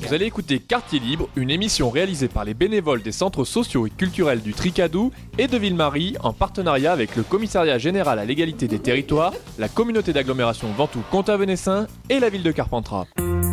Vous allez écouter Quartier Libre, une émission réalisée par les bénévoles des centres sociaux et culturels du Tricadou et de Ville-Marie en partenariat avec le Commissariat général à l'égalité des territoires, la communauté d'agglomération Ventoux-Comtat-Venessin et la ville de Carpentras.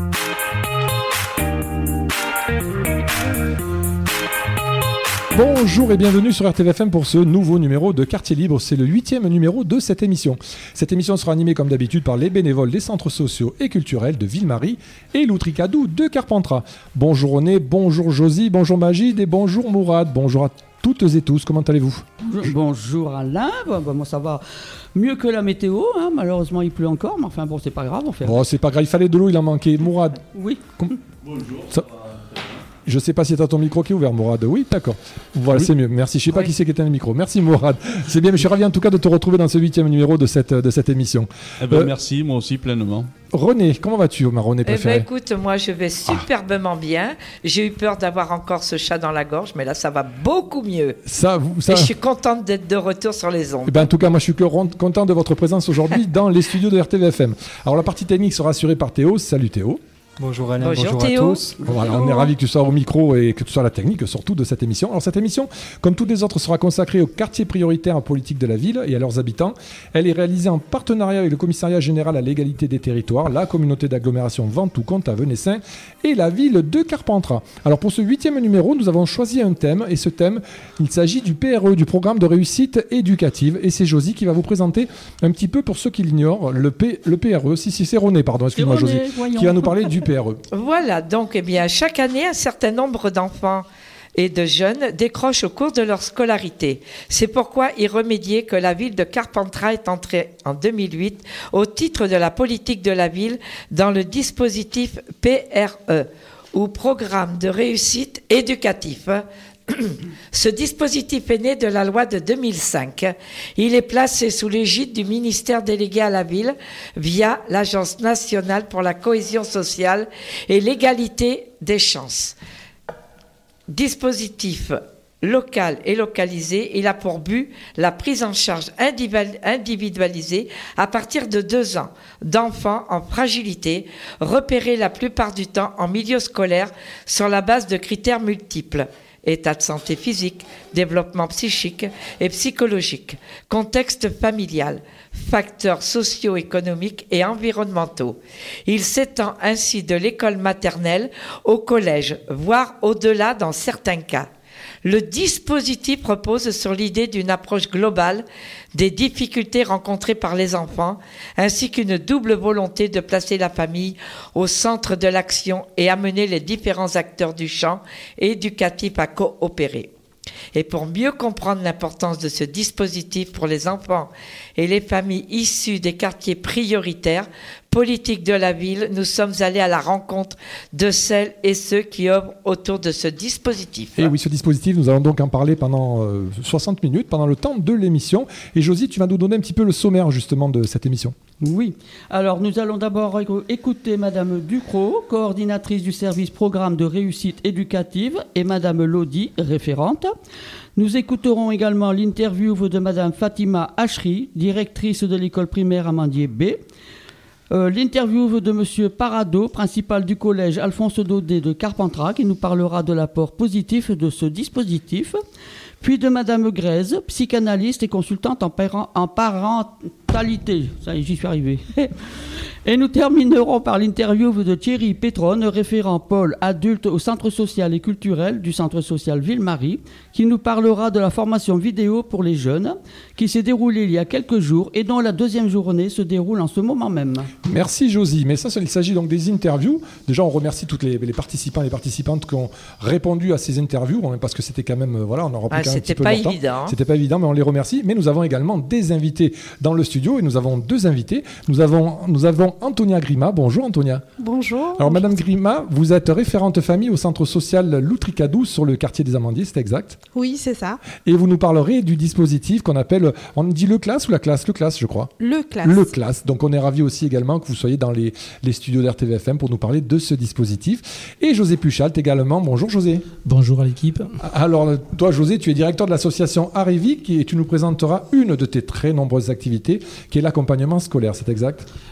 Bonjour et bienvenue sur RTVFM pour ce nouveau numéro de Quartier Libre. C'est le 8e numéro de cette émission. Cette émission sera animée comme d'habitude par les bénévoles des centres sociaux et culturels de Ville-Marie et Loutricadou de Carpentras. Bonjour René, bonjour Josie, bonjour Magide et bonjour Mourad. Bonjour à toutes et tous, comment allez-vous ? Bonjour Alain, moi ça va mieux que la météo, hein. Malheureusement il pleut encore, mais enfin bon c'est pas grave. C'est pas grave, il fallait de l'eau, il en manquait. Mourad. Oui. Bonjour. Je sais pas si t'as ton micro qui est ouvert, Mourad. Oui, d'accord. Voilà, oui. C'est mieux. Merci. Je sais pas qui c'est qui éteint le micro. Merci, Mourad. C'est bien, mais je suis ravi en tout cas de te retrouver dans ce 8e numéro de cette émission. Merci, moi aussi, pleinement. René, comment vas-tu, ma René préférée ? Écoute, moi je vais superbement bien. J'ai eu peur d'avoir encore ce chat dans la gorge, mais là ça va beaucoup mieux. Et je suis contente d'être de retour sur les ondes. En tout cas, moi je suis content de votre présence aujourd'hui dans les studios de RTVFM. Alors la partie technique sera assurée par Théo. Salut Théo. Bonjour Alain, bonjour Théo. À tous. Voilà, on est ravis que tu sois au micro et que tu sois à la technique surtout de cette émission. Alors cette émission, comme toutes les autres, sera consacrée aux quartiers prioritaires en politique de la ville et à leurs habitants. Elle est réalisée en partenariat avec le Commissariat général à l'égalité des territoires, la communauté d'agglomération Ventoux-Comtat-Venessin et la ville de Carpentras. Alors pour ce 8e numéro, nous avons choisi un thème et ce thème, il s'agit du PRE, du programme de réussite éducative. Et c'est Josie qui va vous présenter un petit peu, pour ceux qui l'ignorent, le PRE. C'est René, pardon, excuse-moi Josie, qui va nous parler du PRE. Voilà, donc chaque année, un certain nombre d'enfants et de jeunes décrochent au cours de leur scolarité. C'est pourquoi y remédier que la ville de Carpentras est entrée en 2008 au titre de la politique de la ville dans le dispositif PRE, ou Programme de réussite éducatif. Ce dispositif est né de la loi de 2005. Il est placé sous l'égide du ministère délégué à la ville via l'Agence nationale pour la cohésion sociale et l'égalité des chances. Dispositif local et localisé, il a pour but la prise en charge individualisée à partir de 2 ans d'enfants en fragilité, repérés la plupart du temps en milieu scolaire sur la base de critères multiples. État de santé physique, développement psychique et psychologique, contexte familial, facteurs socio-économiques et environnementaux. Il s'étend ainsi de l'école maternelle au collège, voire au-delà dans certains cas. Le dispositif repose sur l'idée d'une approche globale des difficultés rencontrées par les enfants, ainsi qu'une double volonté de placer la famille au centre de l'action et amener les différents acteurs du champ éducatif à coopérer. Et pour mieux comprendre l'importance de ce dispositif pour les enfants et les familles issues des quartiers prioritaires, politique de la ville, nous sommes allés à la rencontre de celles et ceux qui œuvrent autour de ce dispositif. Et oui, ce dispositif, nous allons donc en parler pendant 60 minutes, pendant le temps de l'émission. Et Josie, tu vas nous donner un petit peu le sommaire justement de cette émission. Oui, alors nous allons d'abord écouter Madame Ducrot, coordinatrice du service programme de réussite éducative, et Madame Lodi, référente. Nous écouterons également l'interview de Madame Fatima Achri, directrice de l'école primaire Amandier B. L'interview de Monsieur Parado, principal du collège Alphonse Daudet de Carpentras, qui nous parlera de l'apport positif de ce dispositif. Puis de Madame Grèze, psychanalyste et consultante en parentalité. Ça y est, j'y suis arrivé. Et nous terminerons par l'interview de Thierry Pétronne, référent pôle adulte au centre social et culturel du centre social Ville-Marie, qui nous parlera de la formation vidéo pour les jeunes, qui s'est déroulée il y a quelques jours et dont la 2e journée se déroule en ce moment même. Merci Josie. Mais ça, il s'agit donc des interviews. Déjà, on remercie toutes les participants et les participantes qui ont répondu à ces interviews, parce que c'était quand même, on en remplit un petit peu longtemps. C'était pas évident, mais on les remercie. Mais nous avons également des invités dans le studio et nous avons 2 invités. Nous avons Antonia Grima. Bonjour Antonia. Bonjour. Alors Madame Grima, vous êtes référente famille au centre social Loutricadou sur le quartier des Amandiers, c'est exact ? Oui, c'est ça. Et vous nous parlerez du dispositif qu'on appelle, on dit le classe ou la classe ? Le classe, je crois. Le classe. Le classe. Donc on est ravis aussi également que vous soyez dans les studios d'RTVFM pour nous parler de ce dispositif. Et José Puchalt également. Bonjour José. Bonjour à l'équipe. Alors toi José, tu es directeur de l'association Arrivic et tu nous présenteras une de tes très nombreuses activités qui est l'accompagnement scolaire, c'est exact ? Oui,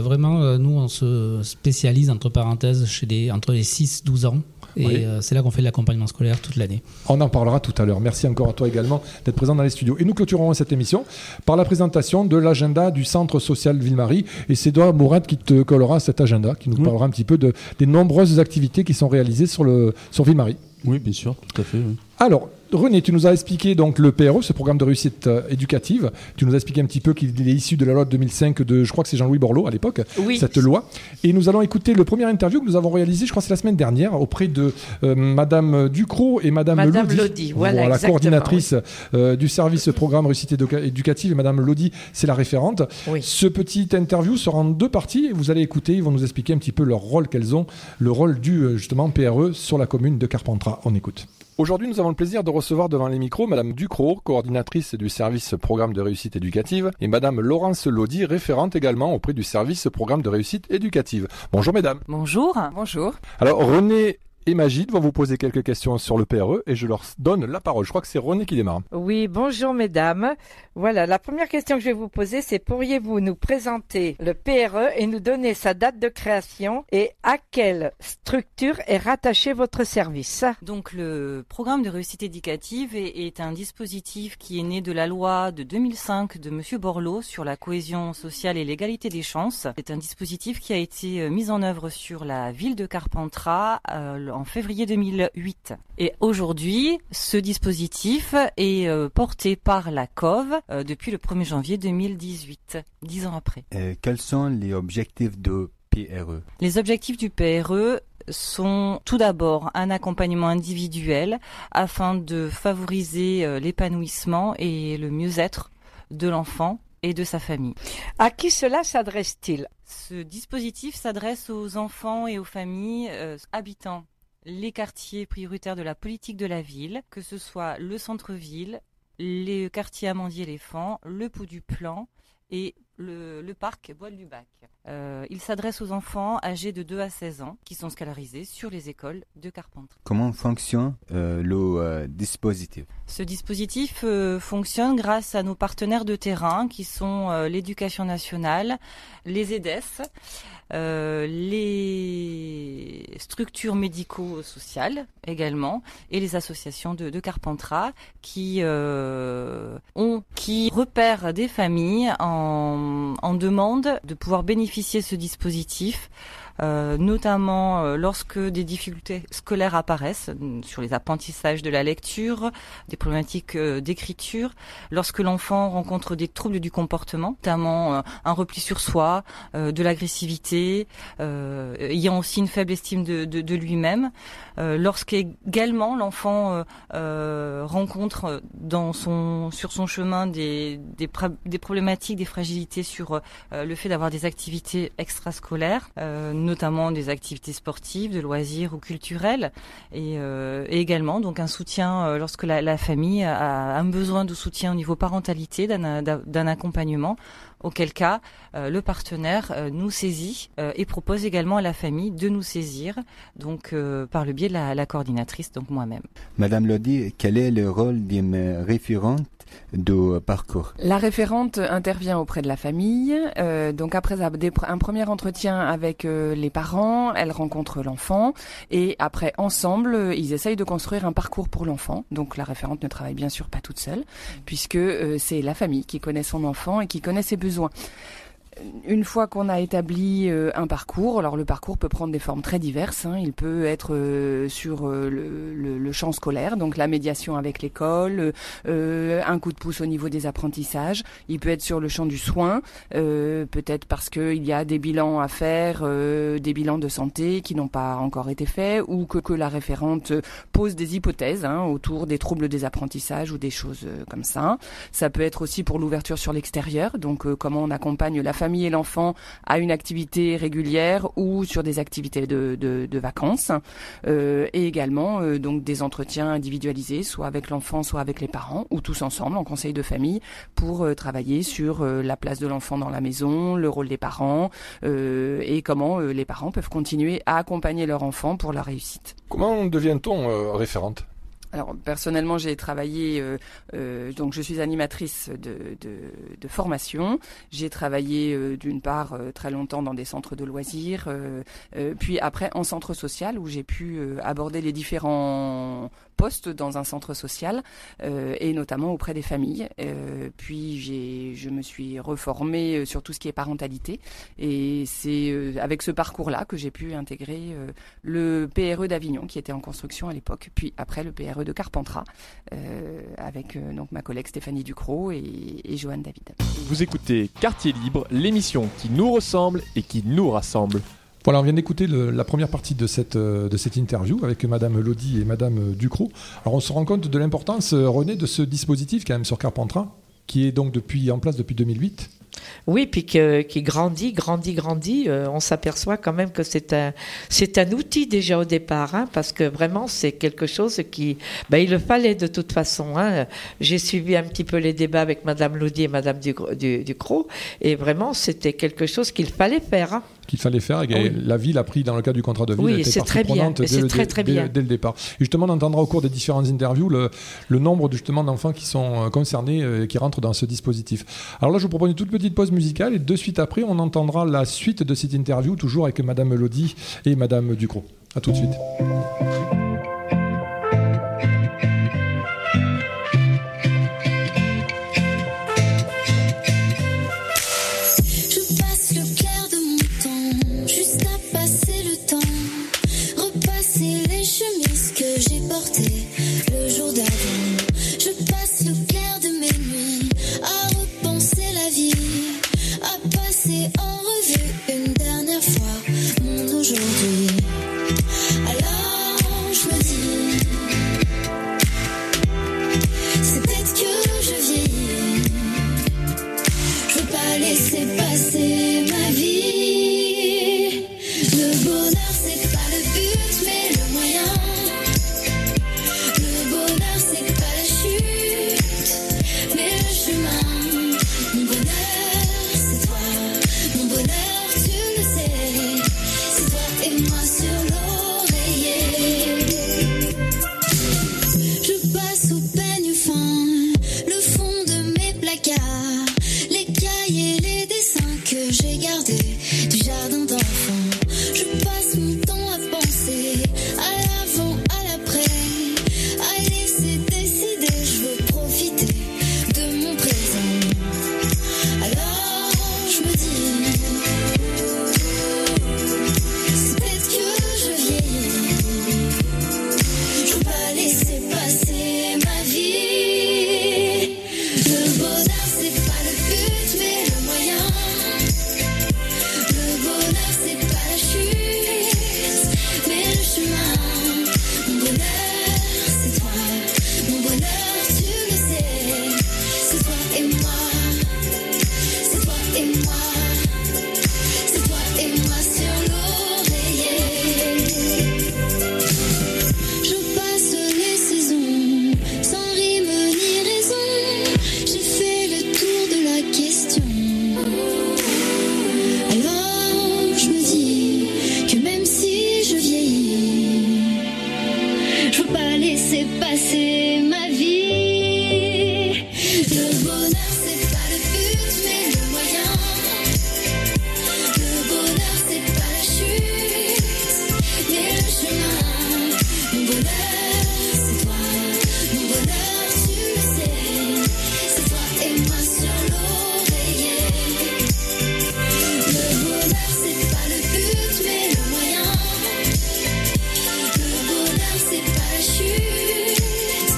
vraiment, nous, on se spécialise, entre parenthèses, entre les 6-12 ans. Et c'est là qu'on fait de l'accompagnement scolaire toute l'année. On en parlera tout à l'heure. Merci encore à toi également d'être présent dans les studios. Et nous clôturerons cette émission par la présentation de l'agenda du Centre social Ville-Marie. Et c'est Edouard Mourad qui te collera cet agenda, qui nous parlera un petit peu des nombreuses activités qui sont réalisées sur Ville-Marie. Oui, bien sûr, tout à fait. Oui. Alors, René, tu nous as expliqué donc le PRE, ce programme de réussite éducative. Tu nous as expliqué un petit peu qu'il est issu de la loi de 2005 je crois que c'est Jean-Louis Borloo à l'époque, cette loi. Et nous allons écouter le premier interview que nous avons réalisé, je crois que c'est la semaine dernière, auprès de Madame Ducrot et Madame Lodi. Voilà, coordinatrice du service programme réussite éducative. Et Madame Lodi, c'est la référente. Oui. Ce petit interview sera en 2 parties. Vous allez écouter, ils vont nous expliquer un petit peu leur rôle qu'elles ont, le rôle du justement PRE sur la commune de Carpentras. On écoute. Aujourd'hui, nous avons le plaisir de recevoir devant les micros Madame Ducrot, coordinatrice du service programme de réussite éducative, et Madame Laurence Lodi, référente également auprès du service programme de réussite éducative. Bonjour mesdames. Bonjour. Bonjour. Alors René et Magide vont vous poser quelques questions sur le PRE et je leur donne la parole. Je crois que c'est René qui démarre. Oui, bonjour mesdames. Voilà, la première question que je vais vous poser, c'est pourriez-vous nous présenter le PRE et nous donner sa date de création et à quelle structure est rattaché votre service? Donc le programme de réussite éducative est un dispositif qui est né de la loi de 2005 de Monsieur Borloo sur la cohésion sociale et l'égalité des chances. C'est un dispositif qui a été mis en œuvre sur la ville de Carpentras en février 2008. Et aujourd'hui, ce dispositif est porté par la COV depuis le 1er janvier 2018, 10 ans après. Quels sont les objectifs de PRE? Les objectifs du PRE sont tout d'abord un accompagnement individuel afin de favoriser l'épanouissement et le mieux-être de l'enfant et de sa famille. À qui cela s'adresse-t-il? Ce dispositif s'adresse aux enfants et aux familles habitant les quartiers prioritaires de la politique de la ville, que ce soit le centre-ville, les quartiers Amandier-Éléphant, le Pot du Plan et le parc Bois-du-Bac. Il s'adresse aux enfants âgés de 2 à 16 ans qui sont scolarisés sur les écoles de Carpentras. Comment fonctionne le dispositif? Ce dispositif fonctionne grâce à nos partenaires de terrain qui sont l'éducation nationale, les EDES, les structures médico-sociales également et les associations de Carpentras qui repèrent des familles en demande de pouvoir bénéficier de ce dispositif, notamment lorsque des difficultés scolaires apparaissent sur les apprentissages de la lecture, des problématiques d'écriture, lorsque l'enfant rencontre des troubles du comportement, notamment un repli sur soi, de l'agressivité, ayant aussi une faible estime de lui-même, lorsqu'également l'enfant rencontre sur son chemin des problématiques, des fragilités sur le fait d'avoir des activités extrascolaires, notamment des activités sportives, de loisirs ou culturelles, et également donc un soutien lorsque la famille a un besoin de soutien au niveau parentalité, d'un accompagnement, auquel cas le partenaire nous saisit et propose également à la famille de nous saisir, donc par le biais de la coordinatrice, donc moi-même. Madame Lodi, quel est le rôle d'une référente de parcours? La référente intervient auprès de la famille, donc après un premier entretien avec les parents, elle rencontre l'enfant et après ensemble ils essayent de construire un parcours pour l'enfant. Donc la référente ne travaille bien sûr pas toute seule puisque c'est la famille qui connaît son enfant et qui connaît ses besoins. Une fois qu'on a établi un parcours, alors le parcours peut prendre des formes très diverses. Il peut être sur le champ scolaire, donc la médiation avec l'école, un coup de pouce au niveau des apprentissages. Il peut être sur le champ du soin, peut-être parce qu'il y a des bilans à faire, des bilans de santé qui n'ont pas encore été faits, ou que la référente pose des hypothèses autour des troubles des apprentissages ou des choses comme ça. Ça peut être aussi pour l'ouverture sur l'extérieur, donc comment on accompagne la famille et l'enfant à une activité régulière ou sur des activités de vacances, et également donc des entretiens individualisés, soit avec l'enfant, soit avec les parents, ou tous ensemble en conseil de famille pour travailler sur la place de l'enfant dans la maison, le rôle des parents, et comment les parents peuvent continuer à accompagner leur enfant pour leur réussite. Comment devient-on référente ? Alors personnellement, j'ai travaillé, donc je suis animatrice de formation. J'ai travaillé d'une part très longtemps dans des centres de loisirs, puis après en centre social où j'ai pu aborder les différents postes dans un centre social et notamment auprès des familles. Puis je me suis reformée sur tout ce qui est parentalité et c'est avec ce parcours-là que j'ai pu intégrer le PRE d'Avignon qui était en construction à l'époque, puis après le PRE de Carpentras avec donc ma collègue Stéphanie Ducrot et Joanne David. Vous écoutez Quartier Libre, l'émission qui nous ressemble et qui nous rassemble. Voilà, on vient d'écouter la première partie de cette interview avec Madame Lodi et Madame Ducrot. Alors on se rend compte de l'importance, René, de ce dispositif quand même sur Carpentras, qui est donc en place depuis 2008. Oui, puis qui grandit. On s'aperçoit quand même que c'est un outil déjà au départ, hein, parce que vraiment c'est quelque chose qui, il le fallait de toute façon. Hein. J'ai suivi un petit peu les débats avec Madame Lodi et Madame Ducrot, et vraiment c'était quelque chose qu'il fallait faire. Hein. Qu'il fallait faire et oui. La ville a pris dans le cadre du contrat de ville. Oui, était c'est très bien. Dès le départ. Et justement, on entendra au cours des différentes interviews le nombre justement d'enfants qui sont concernés et qui rentrent dans ce dispositif. Alors là, je vous propose une toute petite pause musicale et de suite après, on entendra la suite de cette interview, toujours avec Madame Lodi et Madame Ducrot. À tout de suite. C'est pas la chute.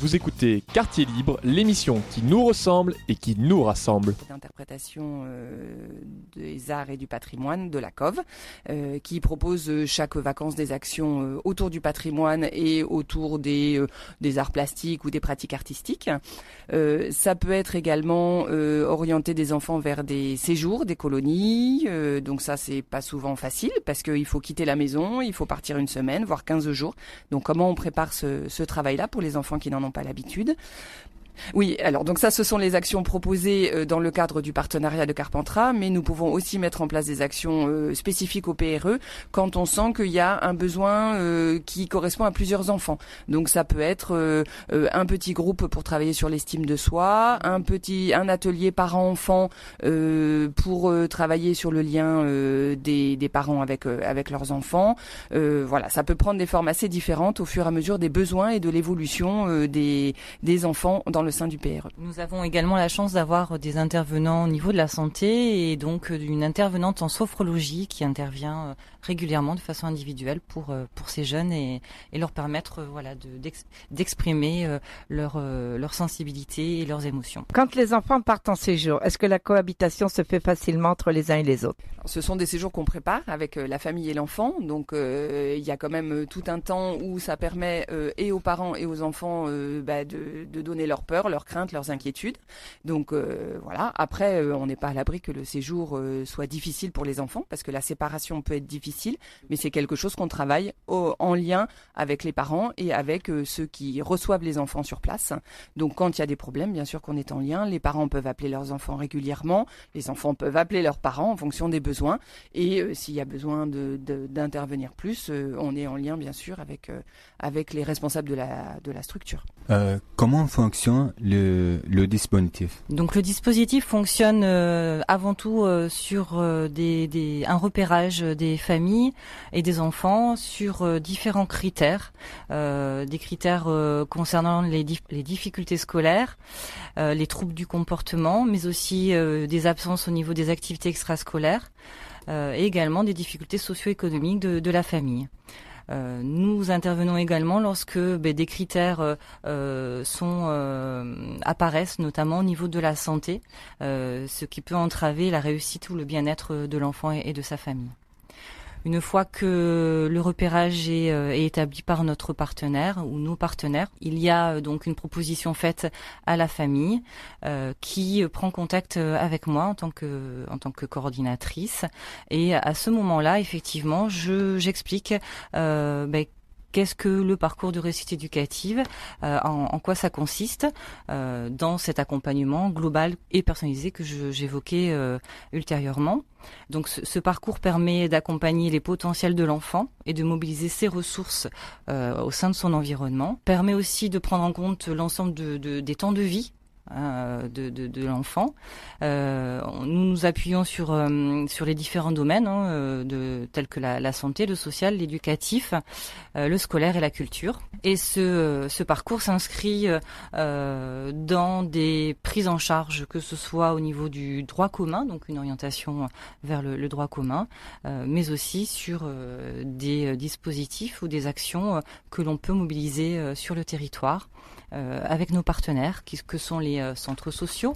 Vous écoutez Quartier Libre, l'émission qui nous ressemble et qui nous rassemble. L'interprétation des arts et du patrimoine de la COV, qui propose chaque vacances des actions autour du patrimoine et autour des arts plastiques ou des pratiques artistiques. Ça peut être également orienter des enfants vers des séjours, des colonies. Donc ça, c'est pas souvent facile parce qu'il faut quitter la maison, il faut partir une semaine, voire 15 jours. Donc comment on prépare ce travail-là pour les enfants qui n'en ont pas l'habitude? Oui, alors donc ça, ce sont les actions proposées dans le cadre du partenariat de Carpentras, mais nous pouvons aussi mettre en place des actions spécifiques au PRE quand on sent qu'il y a un besoin qui correspond à plusieurs enfants. Donc ça peut être un petit groupe pour travailler sur l'estime de soi, un atelier parents-enfants pour travailler sur le lien des parents avec leurs enfants. Voilà, ça peut prendre des formes assez différentes au fur et à mesure des besoins et de l'évolution des enfants dans le sein du PRE. Nous avons également la chance d'avoir des intervenants au niveau de la santé et donc une intervenante en sophrologie qui intervient régulièrement de façon individuelle pour ces jeunes et leur permettre d'exprimer leur sensibilité et leurs émotions. Quand les enfants partent en séjour, est-ce que la cohabitation se fait facilement entre les uns et les autres? Alors, ce sont des séjours qu'on prépare avec la famille et l'enfant, donc il y a quand même tout un temps où ça permet et aux parents et aux enfants de donner leur peur, leurs craintes, leurs inquiétudes. Donc voilà. Après, on n'est pas à l'abri que le séjour soit difficile pour les enfants, parce que la séparation peut être difficile, mais c'est quelque chose qu'on travaille en lien avec les parents et avec ceux qui reçoivent les enfants sur place. Donc quand il y a des problèmes, bien sûr qu'on est en lien. Les parents peuvent appeler leurs enfants régulièrement, les enfants peuvent appeler leurs parents en fonction des besoins. Et s'il y a besoin d'intervenir plus, on est en lien bien sûr avec les responsables de la structure. Comment fonctionne le dispositif? Donc le dispositif fonctionne avant tout sur un repérage des familles et des enfants sur différents critères, des critères concernant les difficultés scolaires, les troubles du comportement, mais aussi des absences au niveau des activités extrascolaires et également des difficultés socio-économiques de la famille. Nous intervenons également lorsque des critères apparaissent, notamment au niveau de la santé, ce qui peut entraver la réussite ou le bien-être de l'enfant et de sa famille. Une fois que le repérage est établi par notre partenaire ou nos partenaires, il y a donc une proposition faite à la famille qui prend contact avec moi en tant que coordinatrice. Et à ce moment-là, effectivement, j'explique qu'est-ce que le parcours de réussite éducative, en quoi ça consiste dans cet accompagnement global et personnalisé que j'évoquais ultérieurement. Donc ce parcours permet d'accompagner les potentiels de l'enfant et de mobiliser ses ressources au sein de son environnement. Permet aussi de prendre en compte l'ensemble des temps de vie de l'enfant. Nous nous appuyons sur les différents domaines tels que la santé, le social, l'éducatif, le scolaire et la culture. Et ce parcours s'inscrit dans des prises en charge, que ce soit au niveau du droit commun, donc une orientation vers le droit commun, mais aussi sur des dispositifs ou des actions que l'on peut mobiliser sur le territoire avec nos partenaires, que sont les centres sociaux,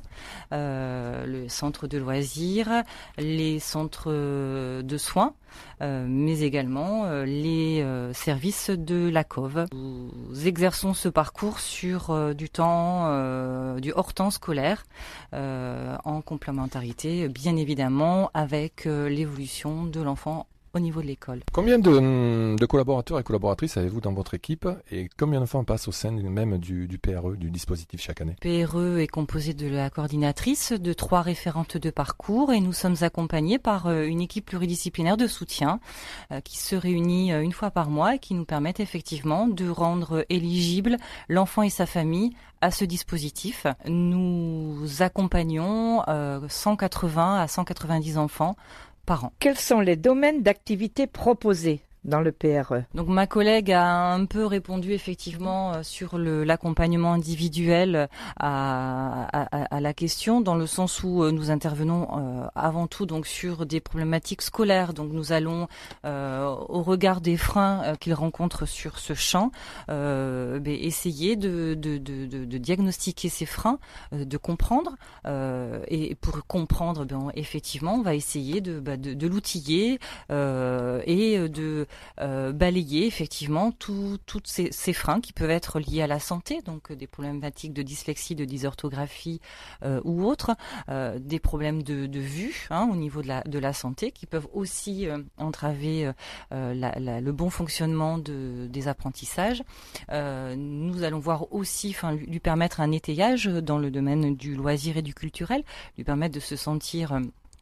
le centre de loisirs, les centres de soins, mais également les services de la COV. Nous exerçons ce parcours sur du hors-temps scolaire, en complémentarité, bien évidemment, avec l'évolution de l'enfant au niveau de l'école. Combien de collaborateurs et collaboratrices avez-vous dans votre équipe et combien d'enfants passent au sein même du PRE, du dispositif chaque année? PRE est composé de la coordinatrice, de 3 référentes de parcours et nous sommes accompagnés par une équipe pluridisciplinaire de soutien qui se réunit une fois par mois et qui nous permettent effectivement de rendre éligible l'enfant et sa famille à ce dispositif. Nous accompagnons 180 à 190 enfants par an. Quels sont les domaines d'activité proposés dans le PRE. Donc ma collègue a un peu répondu effectivement sur l'accompagnement individuel à la question, dans le sens où nous intervenons avant tout donc sur des problématiques scolaires. Donc nous allons au regard des freins qu'ils rencontrent sur ce champ, essayer de diagnostiquer ces freins, de comprendre, et pour comprendre, effectivement, on va essayer de l'outiller et de balayer effectivement toutes ces freins qui peuvent être liés à la santé, donc des problématiques de dyslexie, de dysorthographie ou autres, des problèmes de vue au niveau de la santé qui peuvent aussi entraver le bon fonctionnement des apprentissages. Nous allons voir aussi, lui permettre un étayage dans le domaine du loisir et du culturel, lui permettre de se sentir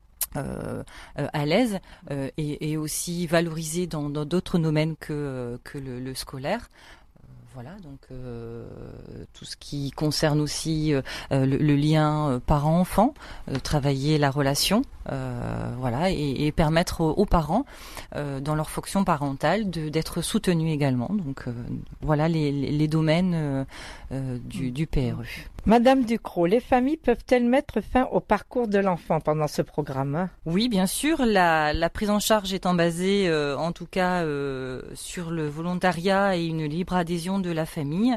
à l'aise et aussi valorisé dans d'autres domaines que le scolaire. Voilà, donc tout ce qui concerne aussi le lien parent-enfant, travailler la relation, et permettre aux parents, dans leur fonction parentale, d'être soutenus également. Donc voilà les domaines du PRE. Madame Ducrot, les familles peuvent-elles mettre fin au parcours de l'enfant pendant ce programme ? Oui, bien sûr. La prise en charge étant basée, en tout cas, sur le volontariat et une libre adhésion de la famille,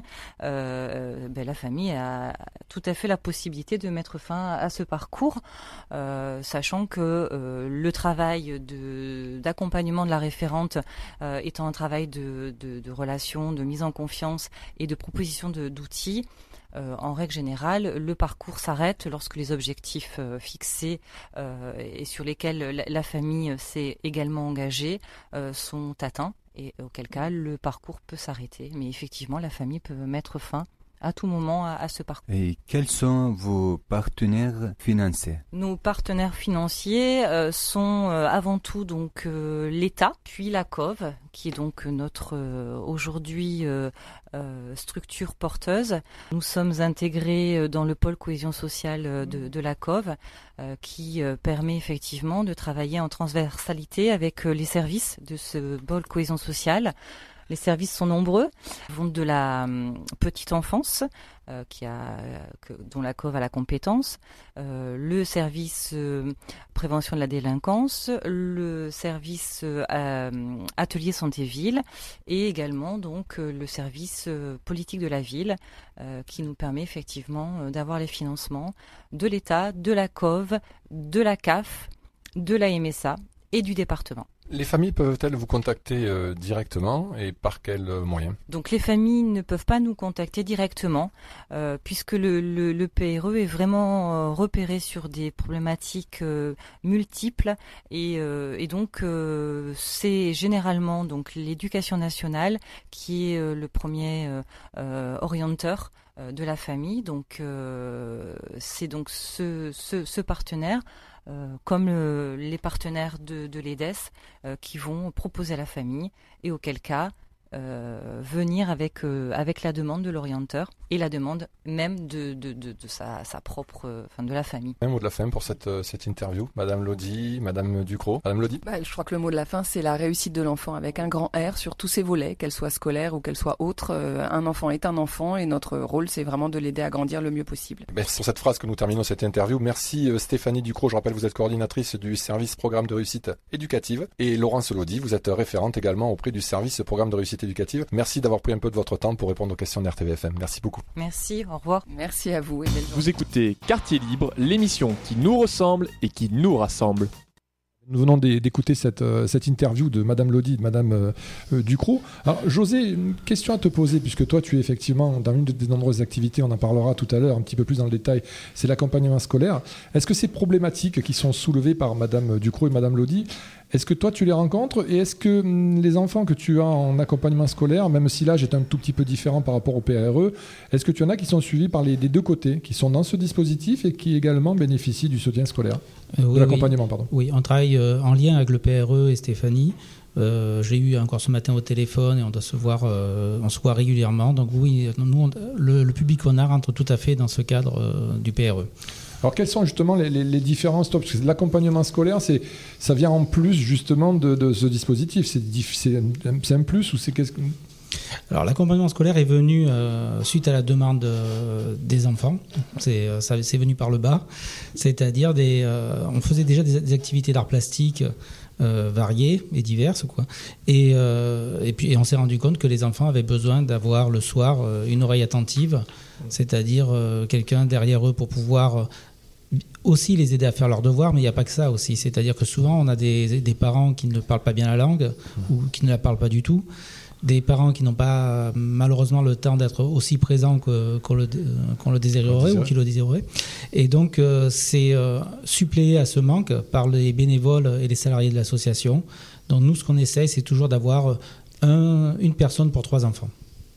la famille a tout à fait la possibilité de mettre fin à ce parcours, sachant que le travail d'accompagnement de la référente étant un travail de relation, de mise en confiance et de proposition d'outils. En règle générale, le parcours s'arrête lorsque les objectifs fixés et sur lesquels la famille s'est également engagée sont atteints, et auquel cas le parcours peut s'arrêter. Mais effectivement, la famille peut mettre fin à tout moment à ce parcours. Et quels sont vos partenaires financiers ? Nos partenaires financiers sont avant tout donc l'État, puis la COV, qui est donc notre aujourd'hui structure porteuse. Nous sommes intégrés dans le pôle cohésion sociale de la COV, qui permet effectivement de travailler en transversalité avec les services de ce pôle cohésion sociale. Les services sont nombreux, vont de la petite enfance, dont la COV a la compétence, le service prévention de la délinquance, le service atelier santé-ville et également donc le service politique de la ville qui nous permet effectivement d'avoir les financements de l'État, de la COV, de la CAF, de la MSA et du département. Les familles peuvent-elles vous contacter directement et par quels moyens ? Donc les familles ne peuvent pas nous contacter directement puisque le PRE est vraiment repéré sur des problématiques multiples et donc c'est généralement donc l'éducation nationale qui est le premier orienteur de la famille. Donc c'est donc ce partenaire comme les partenaires de l'EDES qui vont proposer à la famille et auquel cas venir avec la demande de l'orienteur et la demande même de sa propre, de la famille. Un mot de la fin pour cette interview, Madame Lodi, Madame Ducrot. Madame Lodi. Je crois que le mot de la fin, c'est la réussite de l'enfant avec un grand R sur tous ses volets, qu'elle soit scolaire ou qu'elle soit autre. Un enfant est un enfant et notre rôle, c'est vraiment de l'aider à grandir le mieux possible. C'est sur cette phrase que nous terminons cette interview. Merci Stéphanie Ducrot. Je rappelle, vous êtes coordinatrice du service programme de réussite éducative. Et Laurence Lodi, vous êtes référente également auprès du service programme de réussite éducative. Merci d'avoir pris un peu de votre temps pour répondre aux questions de RTVFM. Merci beaucoup. Merci, au revoir. Merci à vous et belle journée. Vous écoutez Quartier Libre, l'émission qui nous ressemble et qui nous rassemble. Nous venons d'écouter cette interview de Madame Lodi et de Madame Ducrot. Alors José, une question à te poser, puisque toi tu es effectivement dans une des nombreuses activités, on en parlera tout à l'heure un petit peu plus dans le détail, c'est l'accompagnement scolaire. Est-ce que ces problématiques qui sont soulevées par Madame Ducrot et Madame Lodi, est-ce que toi tu les rencontres et est-ce que les enfants que tu as en accompagnement scolaire, même si l'âge est un tout petit peu différent par rapport au PRE, est-ce que tu en as qui sont suivis par les deux côtés, qui sont dans ce dispositif et qui également bénéficient du soutien scolaire, de l'accompagnement, pardon. Oui, on travaille en lien avec le PRE et Stéphanie. J'ai eu encore ce matin au téléphone et on se voit régulièrement. Donc oui, nous, le public qu'on a rentre tout à fait dans ce cadre du PRE. Alors quelles sont justement les différences? Parce que l'accompagnement scolaire, ça vient en plus justement de ce dispositif. C'est un plus ou c'est qu'est-ce que... Alors l'accompagnement scolaire est venu suite à la demande des enfants. C'est venu par le bas, c'est-à-dire on faisait déjà des activités d'art plastique variées et diverses, quoi. Et puis on s'est rendu compte que les enfants avaient besoin d'avoir le soir une oreille attentive, c'est-à-dire quelqu'un derrière eux pour pouvoir aussi les aider à faire leurs devoirs, mais il n'y a pas que ça aussi. C'est-à-dire que souvent on a des parents qui ne parlent pas bien la langue ou qui ne la parlent pas du tout. Des parents qui n'ont pas malheureusement le temps d'être aussi présents qu'on le désirerait ou qui le désireraient. Et donc c'est suppléé à ce manque par les bénévoles et les salariés de l'association. Donc nous, ce qu'on essaye, c'est toujours d'avoir une personne pour 3 enfants.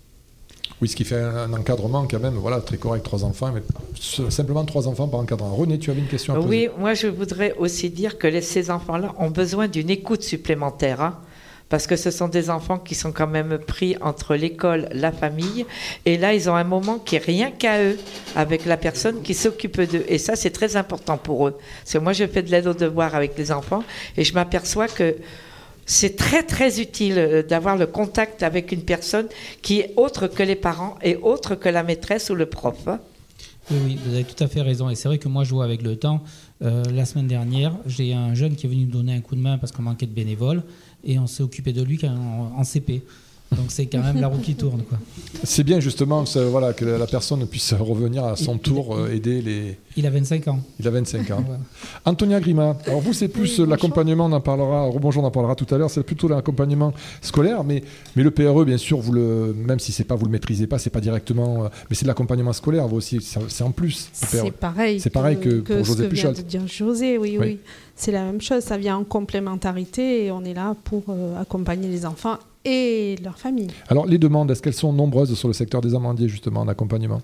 Oui, ce qui fait un encadrement quand même, voilà, très correct, 3 enfants, mais simplement 3 enfants par encadrant. René, tu avais une question à poser? Oui, moi je voudrais aussi dire que ces enfants-là ont besoin d'une écoute supplémentaire, hein. Parce que ce sont des enfants qui sont quand même pris entre l'école, la famille. Et là, ils ont un moment qui est rien qu'à eux, avec la personne qui s'occupe d'eux. Et ça, c'est très important pour eux. Parce que moi, je fais de l'aide aux devoirs avec les enfants et je m'aperçois que c'est très, très utile d'avoir le contact avec une personne qui est autre que les parents et autre que la maîtresse ou le prof. Oui, vous avez tout à fait raison. Et c'est vrai que moi, je vois avec le temps. La semaine dernière, j'ai un jeune qui est venu nous donner un coup de main parce qu'on manquait de bénévoles. Et on s'est occupé de lui en CP. Donc c'est quand même la roue qui tourne, quoi. C'est bien justement voilà, que la personne puisse revenir à son tour aider les... Il a 25 ans. Il a 25 ans. Voilà. Antonia Grima, alors vous c'est plus l'accompagnement, on en parlera tout à l'heure, c'est plutôt l'accompagnement scolaire, mais le PRE bien sûr, même si vous le maîtrisez pas, c'est pas directement, mais c'est de l'accompagnement scolaire, vous aussi, c'est en plus. C'est pareil. C'est pareil que pour José Puchal. Puchal. De dire José, oui. C'est la même chose, ça vient en complémentarité et on est là pour accompagner les enfants et leur famille. Alors les demandes, est-ce qu'elles sont nombreuses sur le secteur des amandiers justement en accompagnement?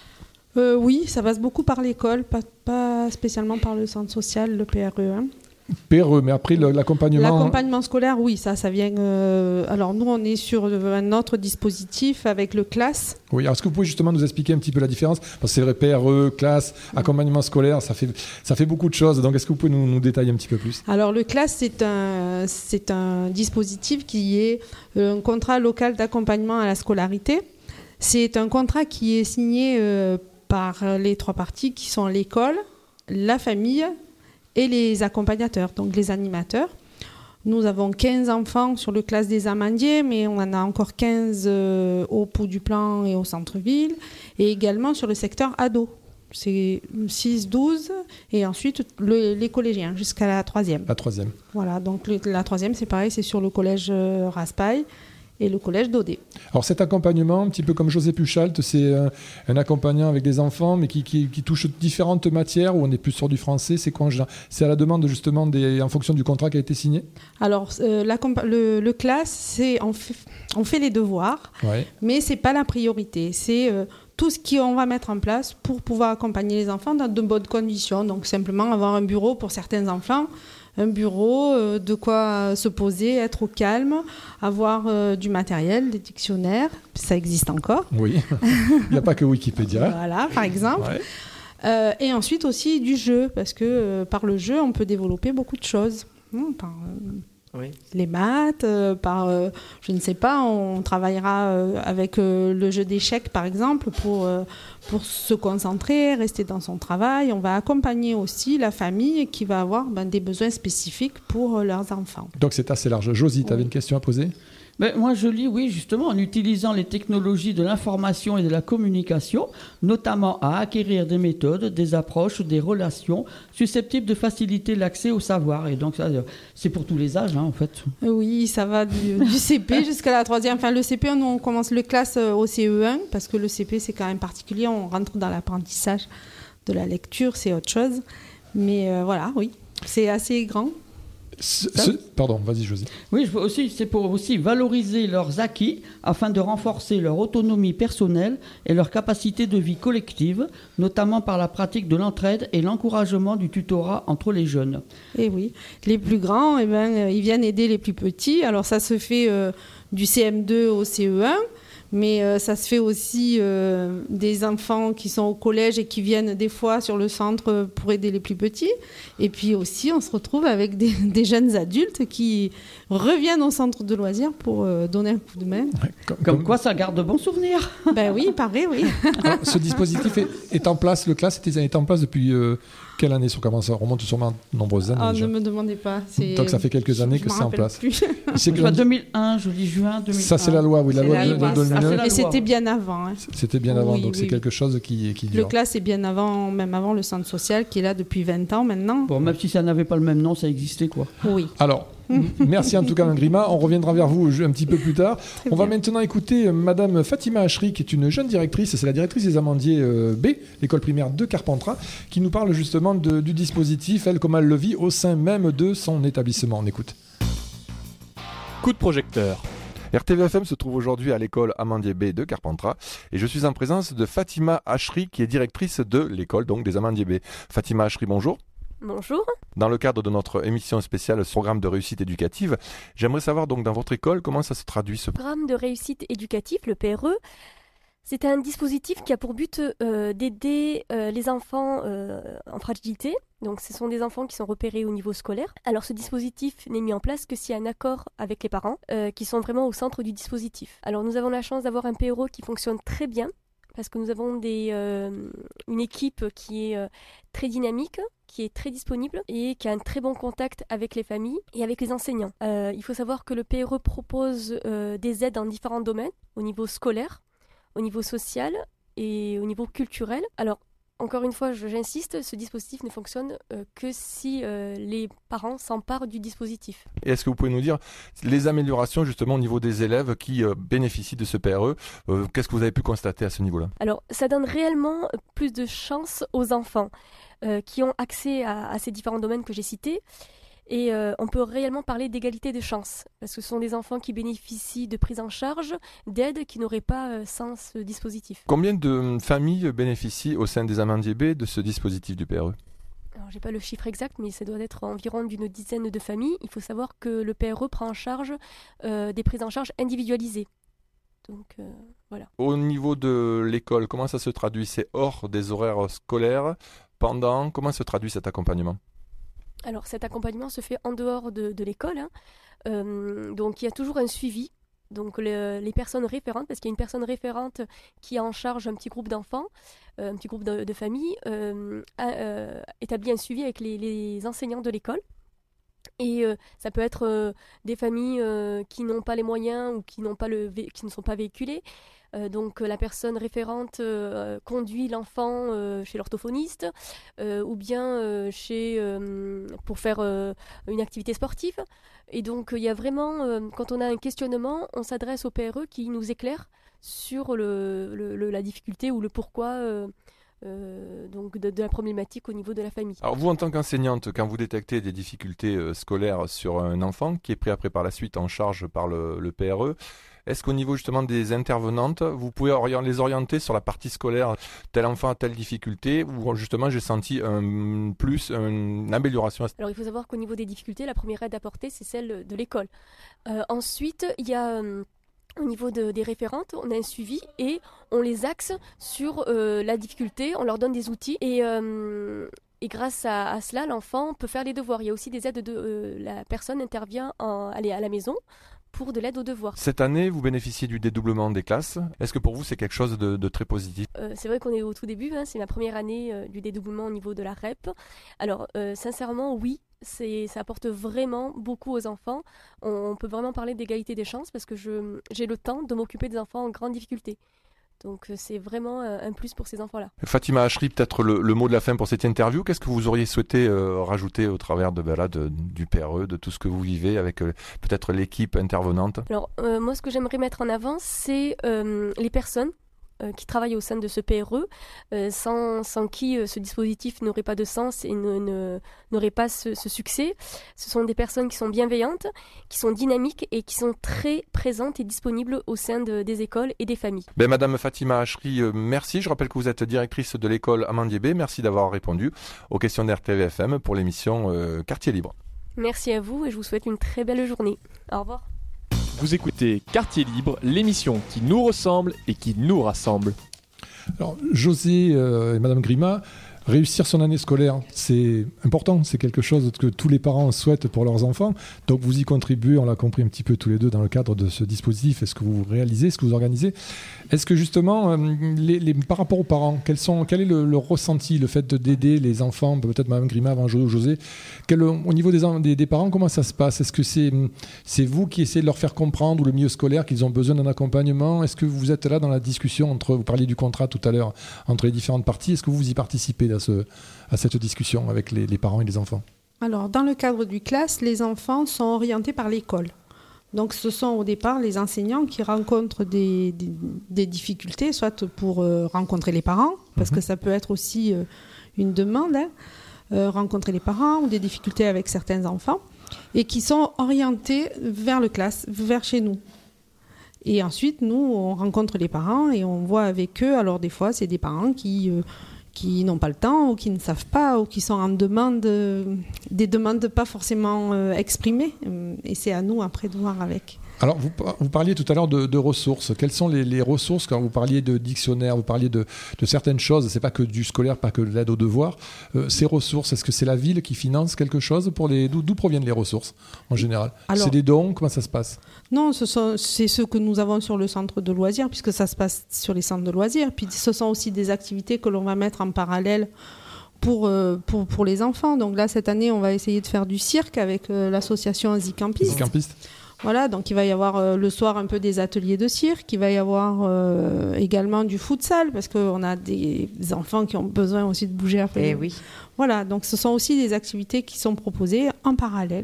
Oui, ça passe beaucoup par l'école, pas spécialement par le centre social, le PRE1. PRE, mais après l'accompagnement... L'accompagnement scolaire, oui, ça vient... Alors nous, on est sur un autre dispositif avec le CLAS. Oui, alors est-ce que vous pouvez justement nous expliquer un petit peu la différence? Parce que c'est vrai, PRE, CLAS, accompagnement scolaire, ça fait beaucoup de choses. Donc est-ce que vous pouvez nous détailler un petit peu plus? Alors le CLAS, c'est un dispositif qui est un contrat local d'accompagnement à la scolarité. C'est un contrat qui est signé par les 3 parties qui sont l'école, la famille et les accompagnateurs, donc les animateurs. Nous avons 15 enfants sur le CLAS des Amandiers, mais on en a encore 15 au Pou du Plan et au centre-ville, et également sur le secteur ado. C'est 6, 12, et ensuite les collégiens jusqu'à la 3e. La 3e. Voilà, donc la 3e, c'est pareil, c'est sur le collège Raspail et le collège d'Audet. Alors cet accompagnement, un petit peu comme José Puchalt, c'est un accompagnant avec des enfants, mais qui touche différentes matières, où on est plus sur du français. C'est quoi? C'est à la demande justement en fonction du contrat qui a été signé? Alors le CLAS, on fait les devoirs, mais c'est pas la priorité. C'est tout ce qu'on va mettre en place pour pouvoir accompagner les enfants dans de bonnes conditions. Donc simplement avoir un bureau pour certains enfants, un bureau, de quoi se poser, être au calme, avoir du matériel, des dictionnaires, ça existe encore. Oui, il n'y a pas que Wikipédia. Voilà, par exemple. Ouais. Et ensuite aussi du jeu, parce que par le jeu, on peut développer beaucoup de choses. Les maths, je ne sais pas, on travaillera avec le jeu d'échecs par exemple pour se concentrer, rester dans son travail. On va accompagner aussi la famille qui va avoir des besoins spécifiques pour leurs enfants. Donc c'est assez large. Josie, tu avais une question à poser ? Moi, je lis, oui, justement, en utilisant les technologies de l'information et de la communication, notamment à acquérir des méthodes, des approches, des relations susceptibles de faciliter l'accès au savoir. Et donc, ça, c'est pour tous les âges, en fait. Oui, ça va du CP jusqu'à la 3e. Enfin, le CP, on commence le classe au CE1, parce que le CP, c'est quand même particulier. On rentre dans l'apprentissage de la lecture, c'est autre chose. Mais voilà, oui, c'est assez grand. Pardon, vas-y Josie. Oui, c'est pour aussi valoriser leurs acquis afin de renforcer leur autonomie personnelle et leur capacité de vie collective, notamment par la pratique de l'entraide et l'encouragement du tutorat entre les jeunes. Et oui, les plus grands, ils viennent aider les plus petits. Alors ça se fait du CM2 au CE1, Mais ça se fait aussi des enfants qui sont au collège et qui viennent des fois sur le centre pour aider les plus petits. Et puis aussi, on se retrouve avec des jeunes adultes qui reviennent au centre de loisirs pour donner un coup de main. Comme quoi, ça garde de bons souvenirs. Ben oui, il paraît, oui. Alors, ce dispositif est en place, le CLAS est en place depuis quelle année? Ça remonte sûrement à de nombreuses années. Ne me demandez pas. Donc ça fait quelques années que c'est en place. C'est que 2001, je dis juin 2001. Ça, c'est la loi, oui, la loi de 2009. Mais c'était bien avant. Hein. C'était bien avant, donc c'est quelque chose qui dure. Le CLAS est bien avant, même avant le centre social qui est là depuis 20 ans maintenant. Bon, même si ça n'avait pas le même nom, ça existait, quoi. Oui. Alors, merci en tout cas, Grima. On reviendra vers vous un petit peu plus tard. On va maintenant écouter Madame Fatima Achri, qui est une jeune directrice. C'est la directrice des Amandiers B, l'école primaire de Carpentras, qui nous parle justement du dispositif, elle, comment elle le vit au sein même de son établissement. On écoute. Coup de projecteur. RTVFM se trouve aujourd'hui à l'école Amandier B de Carpentras et je suis en présence de Fatima Achri, qui est directrice de l'école donc des Amandier B. Fatima Achri, bonjour. Bonjour. Dans le cadre de notre émission spéciale Programme de réussite éducative, j'aimerais savoir donc dans votre école comment ça se traduit ce programme de réussite éducative, le PRE. C'est un dispositif qui a pour but d'aider les enfants en fragilité. Donc ce sont des enfants qui sont repérés au niveau scolaire. Alors ce dispositif n'est mis en place que s'il y a un accord avec les parents qui sont vraiment au centre du dispositif. Alors nous avons la chance d'avoir un PRE qui fonctionne très bien parce que nous avons une équipe qui est très dynamique, qui est très disponible et qui a un très bon contact avec les familles et avec les enseignants. Il faut savoir que le PRE propose des aides dans différents domaines, au niveau scolaire, au niveau social et au niveau culturel. Alors, encore une fois, j'insiste, ce dispositif ne fonctionne que si les parents s'emparent du dispositif. Et est-ce que vous pouvez nous dire les améliorations justement au niveau des élèves qui bénéficient de ce PRE? Qu'est-ce que vous avez pu constater à ce niveau-là? Alors, ça donne réellement plus de chance aux enfants qui ont accès à ces différents domaines que j'ai cités. Et on peut réellement parler d'égalité de chance, parce que ce sont des enfants qui bénéficient de prise en charge, d'aides qui n'auraient pas sans ce dispositif. Combien de familles bénéficient au sein des Amandier B de ce dispositif du PRE? Alors, je n'ai pas le chiffre exact, mais ça doit être environ d'une dizaine de familles. Il faut savoir que le PRE prend en charge des prises en charge individualisées. Donc, voilà. Au niveau de l'école, comment ça se traduit? C'est hors des horaires scolaires? Pendant? Comment se traduit cet accompagnement? Alors cet accompagnement se fait en dehors de l'école, hein. Donc il y a toujours un suivi, donc les personnes référentes, parce qu'il y a une personne référente qui a en charge un petit groupe d'enfants, un petit groupe de familles, établit un suivi avec les enseignants de l'école. Et ça peut être des familles qui n'ont pas les moyens ou qui ne sont pas véhiculées. Donc la personne référente conduit l'enfant chez l'orthophoniste ou bien pour faire une activité sportive. Et donc il y a vraiment, quand on a un questionnement, on s'adresse au PRE qui nous éclaire sur la difficulté ou le pourquoi donc de la problématique au niveau de la famille. Alors vous, en tant qu'enseignante, quand vous détectez des difficultés scolaires sur un enfant qui est pris après par la suite en charge par le PRE, est-ce qu'au niveau justement des intervenantes, vous pouvez les orienter sur la partie scolaire, tel enfant a telle difficulté, ou justement j'ai senti une amélioration? Alors il faut savoir qu'au niveau des difficultés, la première aide apportée, c'est celle de l'école. Ensuite, il y a... Au niveau des référentes, on a un suivi et on les axe sur la difficulté, on leur donne des outils et grâce à cela, l'enfant peut faire les devoirs. Il y a aussi des aides la personne intervient à la maison pour de l'aide aux devoirs. Cette année, vous bénéficiez du dédoublement des classes. Est-ce que pour vous, c'est quelque chose de très positif? C'est vrai qu'on est au tout début, hein, c'est ma première année du dédoublement au niveau de la REP. Alors, sincèrement, oui. Ça apporte vraiment beaucoup aux enfants. On peut vraiment parler d'égalité des chances parce que j'ai le temps de m'occuper des enfants en grande difficulté. Donc c'est vraiment un plus pour ces enfants-là. Fatima Achri, peut-être le mot de la fin pour cette interview. Qu'est-ce que vous auriez souhaité rajouter au travers du PRE, de tout ce que vous vivez avec peut-être l'équipe intervenante? Alors moi, ce que j'aimerais mettre en avant, c'est les personnes qui travaillent au sein de ce PRE, sans qui ce dispositif n'aurait pas de sens et n'aurait pas ce succès. Ce sont des personnes qui sont bienveillantes, qui sont dynamiques et qui sont très présentes et disponibles au sein des écoles et des familles. Madame Fatima Achri, merci. Je rappelle que vous êtes directrice de l'école Amandier B. Merci d'avoir répondu aux questions d'RTVFM pour l'émission Quartier Libre. Merci à vous et je vous souhaite une très belle journée. Au revoir. Vous écoutez Quartier Libre, l'émission qui nous ressemble et qui nous rassemble. Alors, José et Madame Grima, réussir son année scolaire, c'est important, c'est quelque chose que tous les parents souhaitent pour leurs enfants. Donc vous y contribuez, on l'a compris un petit peu tous les deux dans le cadre de ce dispositif. Est-ce que vous réalisez, est-ce que vous organisez ? Est-ce que justement, par rapport aux parents, quel est le ressenti, le fait d'aider les enfants, peut-être Madame Grima avant José, au niveau des parents, comment ça se passe ? Est-ce que c'est vous qui essayez de leur faire comprendre, ou le milieu scolaire, qu'ils ont besoin d'un accompagnement ? Est-ce que vous êtes là dans la discussion vous parliez du contrat tout à l'heure, entre les différentes parties, est-ce que vous y participez à cette discussion avec les parents et les enfants ? Alors, dans le cadre du CLAS, les enfants sont orientés par l'école. Donc, ce sont au départ les enseignants qui rencontrent des difficultés, soit pour rencontrer les parents, parce que ça peut être aussi une demande, rencontrer les parents ou des difficultés avec certains enfants, et qui sont orientés vers le CLAS, vers chez nous. Et ensuite, nous, on rencontre les parents et on voit avec eux. Alors, des fois, c'est des parents qui n'ont pas le temps ou qui ne savent pas ou qui sont en demande, des demandes pas forcément exprimées. Et c'est à nous après de voir avec. Alors, vous parliez tout à l'heure de ressources. Quelles sont les ressources quand vous parliez de dictionnaire, vous parliez de certaines choses, c'est pas que du scolaire, pas que de l'aide aux devoirs. Ces ressources, est-ce que c'est la ville qui finance quelque chose d'où proviennent les ressources en général ? Alors, c'est des dons, comment ça se passe ? Non, c'est ce que nous avons sur le centre de loisirs, puisque ça se passe sur les centres de loisirs. Puis ce sont aussi des activités que l'on va mettre en parallèle pour les enfants. Donc là, cette année, on va essayer de faire du cirque avec l'association Zicampiste. Voilà, donc il va y avoir le soir un peu des ateliers de cirque, il va y avoir également du futsal, parce qu'on a des enfants qui ont besoin aussi de bouger après. Eh oui. Voilà, donc ce sont aussi des activités qui sont proposées en parallèle.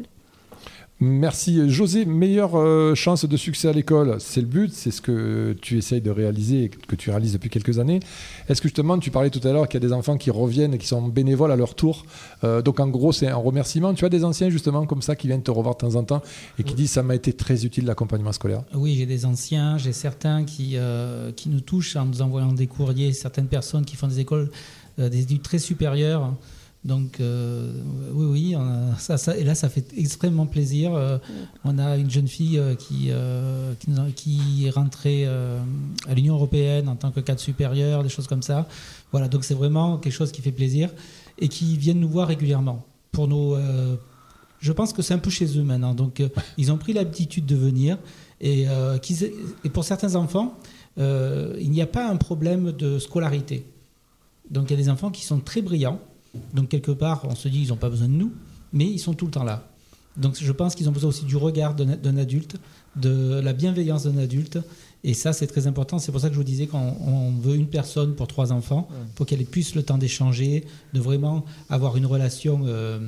Merci. José, meilleure chance de succès à l'école, c'est le but, c'est ce que tu essayes de réaliser et que tu réalises depuis quelques années. Est-ce que justement, tu parlais tout à l'heure qu'il y a des enfants qui reviennent et qui sont bénévoles à leur tour, donc en gros c'est un remerciement. Tu as des anciens justement comme ça qui viennent te revoir de temps en temps et qui disent ça m'a été très utile l'accompagnement scolaire? Oui, j'ai des anciens, j'ai certains qui nous touchent en nous envoyant des courriers, certaines personnes qui font des écoles, des études très supérieures. Donc oui, et là ça fait extrêmement plaisir. On a une jeune fille qui est rentrée à l'Union européenne en tant que cadre supérieur, des choses comme ça. Voilà, donc c'est vraiment quelque chose qui fait plaisir et qui viennent nous voir régulièrement. Je pense que c'est un peu chez eux maintenant. Donc ils ont pris l'habitude de venir et pour certains enfants, il n'y a pas un problème de scolarité. Donc il y a des enfants qui sont très brillants. Donc quelque part, on se dit qu'ils n'ont pas besoin de nous, mais ils sont tout le temps là. Donc je pense qu'ils ont besoin aussi du regard d'un adulte, de la bienveillance d'un adulte. Et ça, c'est très important. C'est pour ça que je vous disais qu'on veut une personne pour 3 enfants, pour qu'elle ait plus le temps d'échanger, de vraiment avoir une relation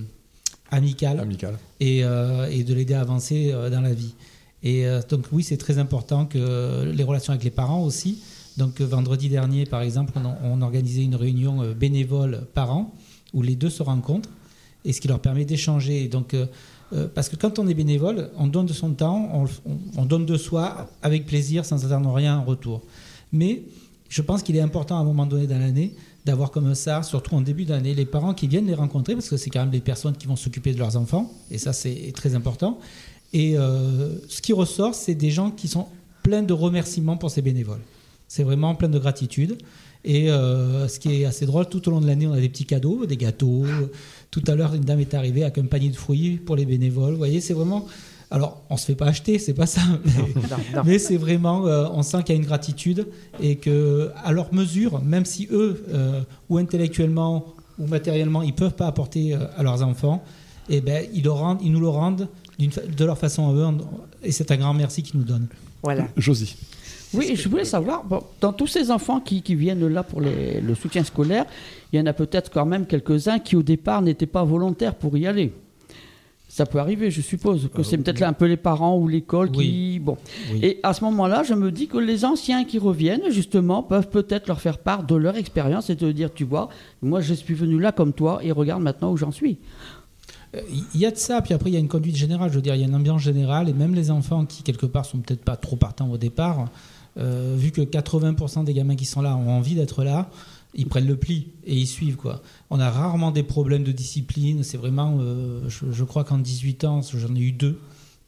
amicale. Et de l'aider à avancer dans la vie. Et donc oui, c'est très important que les relations avec les parents aussi. Donc vendredi dernier, par exemple, on organisait une réunion bénévole parents où les deux se rencontrent et ce qui leur permet d'échanger. Donc, parce que quand on est bénévole, on donne de son temps, on donne de soi avec plaisir sans attendre rien en retour. Mais je pense qu'il est important à un moment donné dans l'année d'avoir comme ça, surtout en début d'année, les parents qui viennent les rencontrer parce que c'est quand même les personnes qui vont s'occuper de leurs enfants et ça c'est très important. Et ce qui ressort, c'est des gens qui sont pleins de remerciements pour ces bénévoles. C'est vraiment plein de gratitude. Et ce qui est assez drôle, tout au long de l'année, on a des petits cadeaux, des gâteaux. Tout à l'heure, une dame est arrivée avec un panier de fruits pour les bénévoles. Vous voyez, c'est vraiment... Alors, on ne se fait pas acheter, c'est pas ça. Mais c'est vraiment... on sent qu'il y a une gratitude et qu'à leur mesure, même si eux, ou intellectuellement ou matériellement, ils ne peuvent pas apporter à leurs enfants, eh ben, ils nous le rendent de leur façon à eux. Et c'est un grand merci qu'ils nous donnent. Voilà. Josie. Oui, je voulais savoir, dans tous ces enfants qui viennent là pour le soutien scolaire, il y en a peut-être quand même quelques-uns qui au départ n'étaient pas volontaires pour y aller. Ça peut arriver, je suppose, que c'est peut-être là un peu les parents ou l'école qui... Bon. Oui. Et à ce moment-là, je me dis que les anciens qui reviennent, justement, peuvent peut-être leur faire part de leur expérience et te dire, tu vois, moi je suis venu là comme toi et regarde maintenant où j'en suis. Il y a de ça, puis après il y a une conduite générale, je veux dire, il y a une ambiance générale et même les enfants qui quelque part sont peut-être pas trop partants au départ, vu que 80% des gamins qui sont là ont envie d'être là, ils prennent le pli et ils suivent, quoi. On a rarement des problèmes de discipline, c'est vraiment, je crois qu'en 18 ans, j'en ai eu 2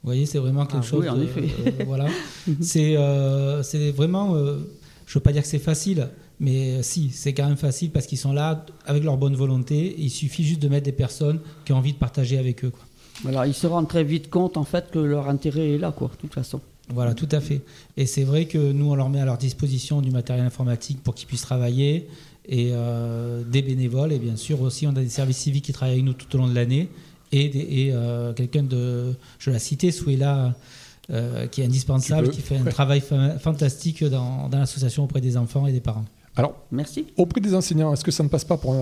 Vous voyez, c'est vraiment quelque chose. Oui, en effet. Voilà. C'est vraiment. Je ne veux pas dire que c'est facile, mais si, c'est quand même facile parce qu'ils sont là avec leur bonne volonté. Il suffit juste de mettre des personnes qui ont envie de partager avec eux, quoi. Voilà, ils se rendent très vite compte en fait que leur intérêt est là, quoi, de toute façon. Voilà, tout à fait. Et c'est vrai que nous, on leur met à leur disposition du matériel informatique pour qu'ils puissent travailler et des bénévoles. Et bien sûr aussi, on a des services civiques qui travaillent avec nous tout au long de l'année. Et quelqu'un je l'ai cité, Souela, qui est indispensable, qui fait un travail fantastique dans l'association auprès des enfants et des parents. Alors, merci. Auprès des enseignants, est-ce que ça ne passe pas pour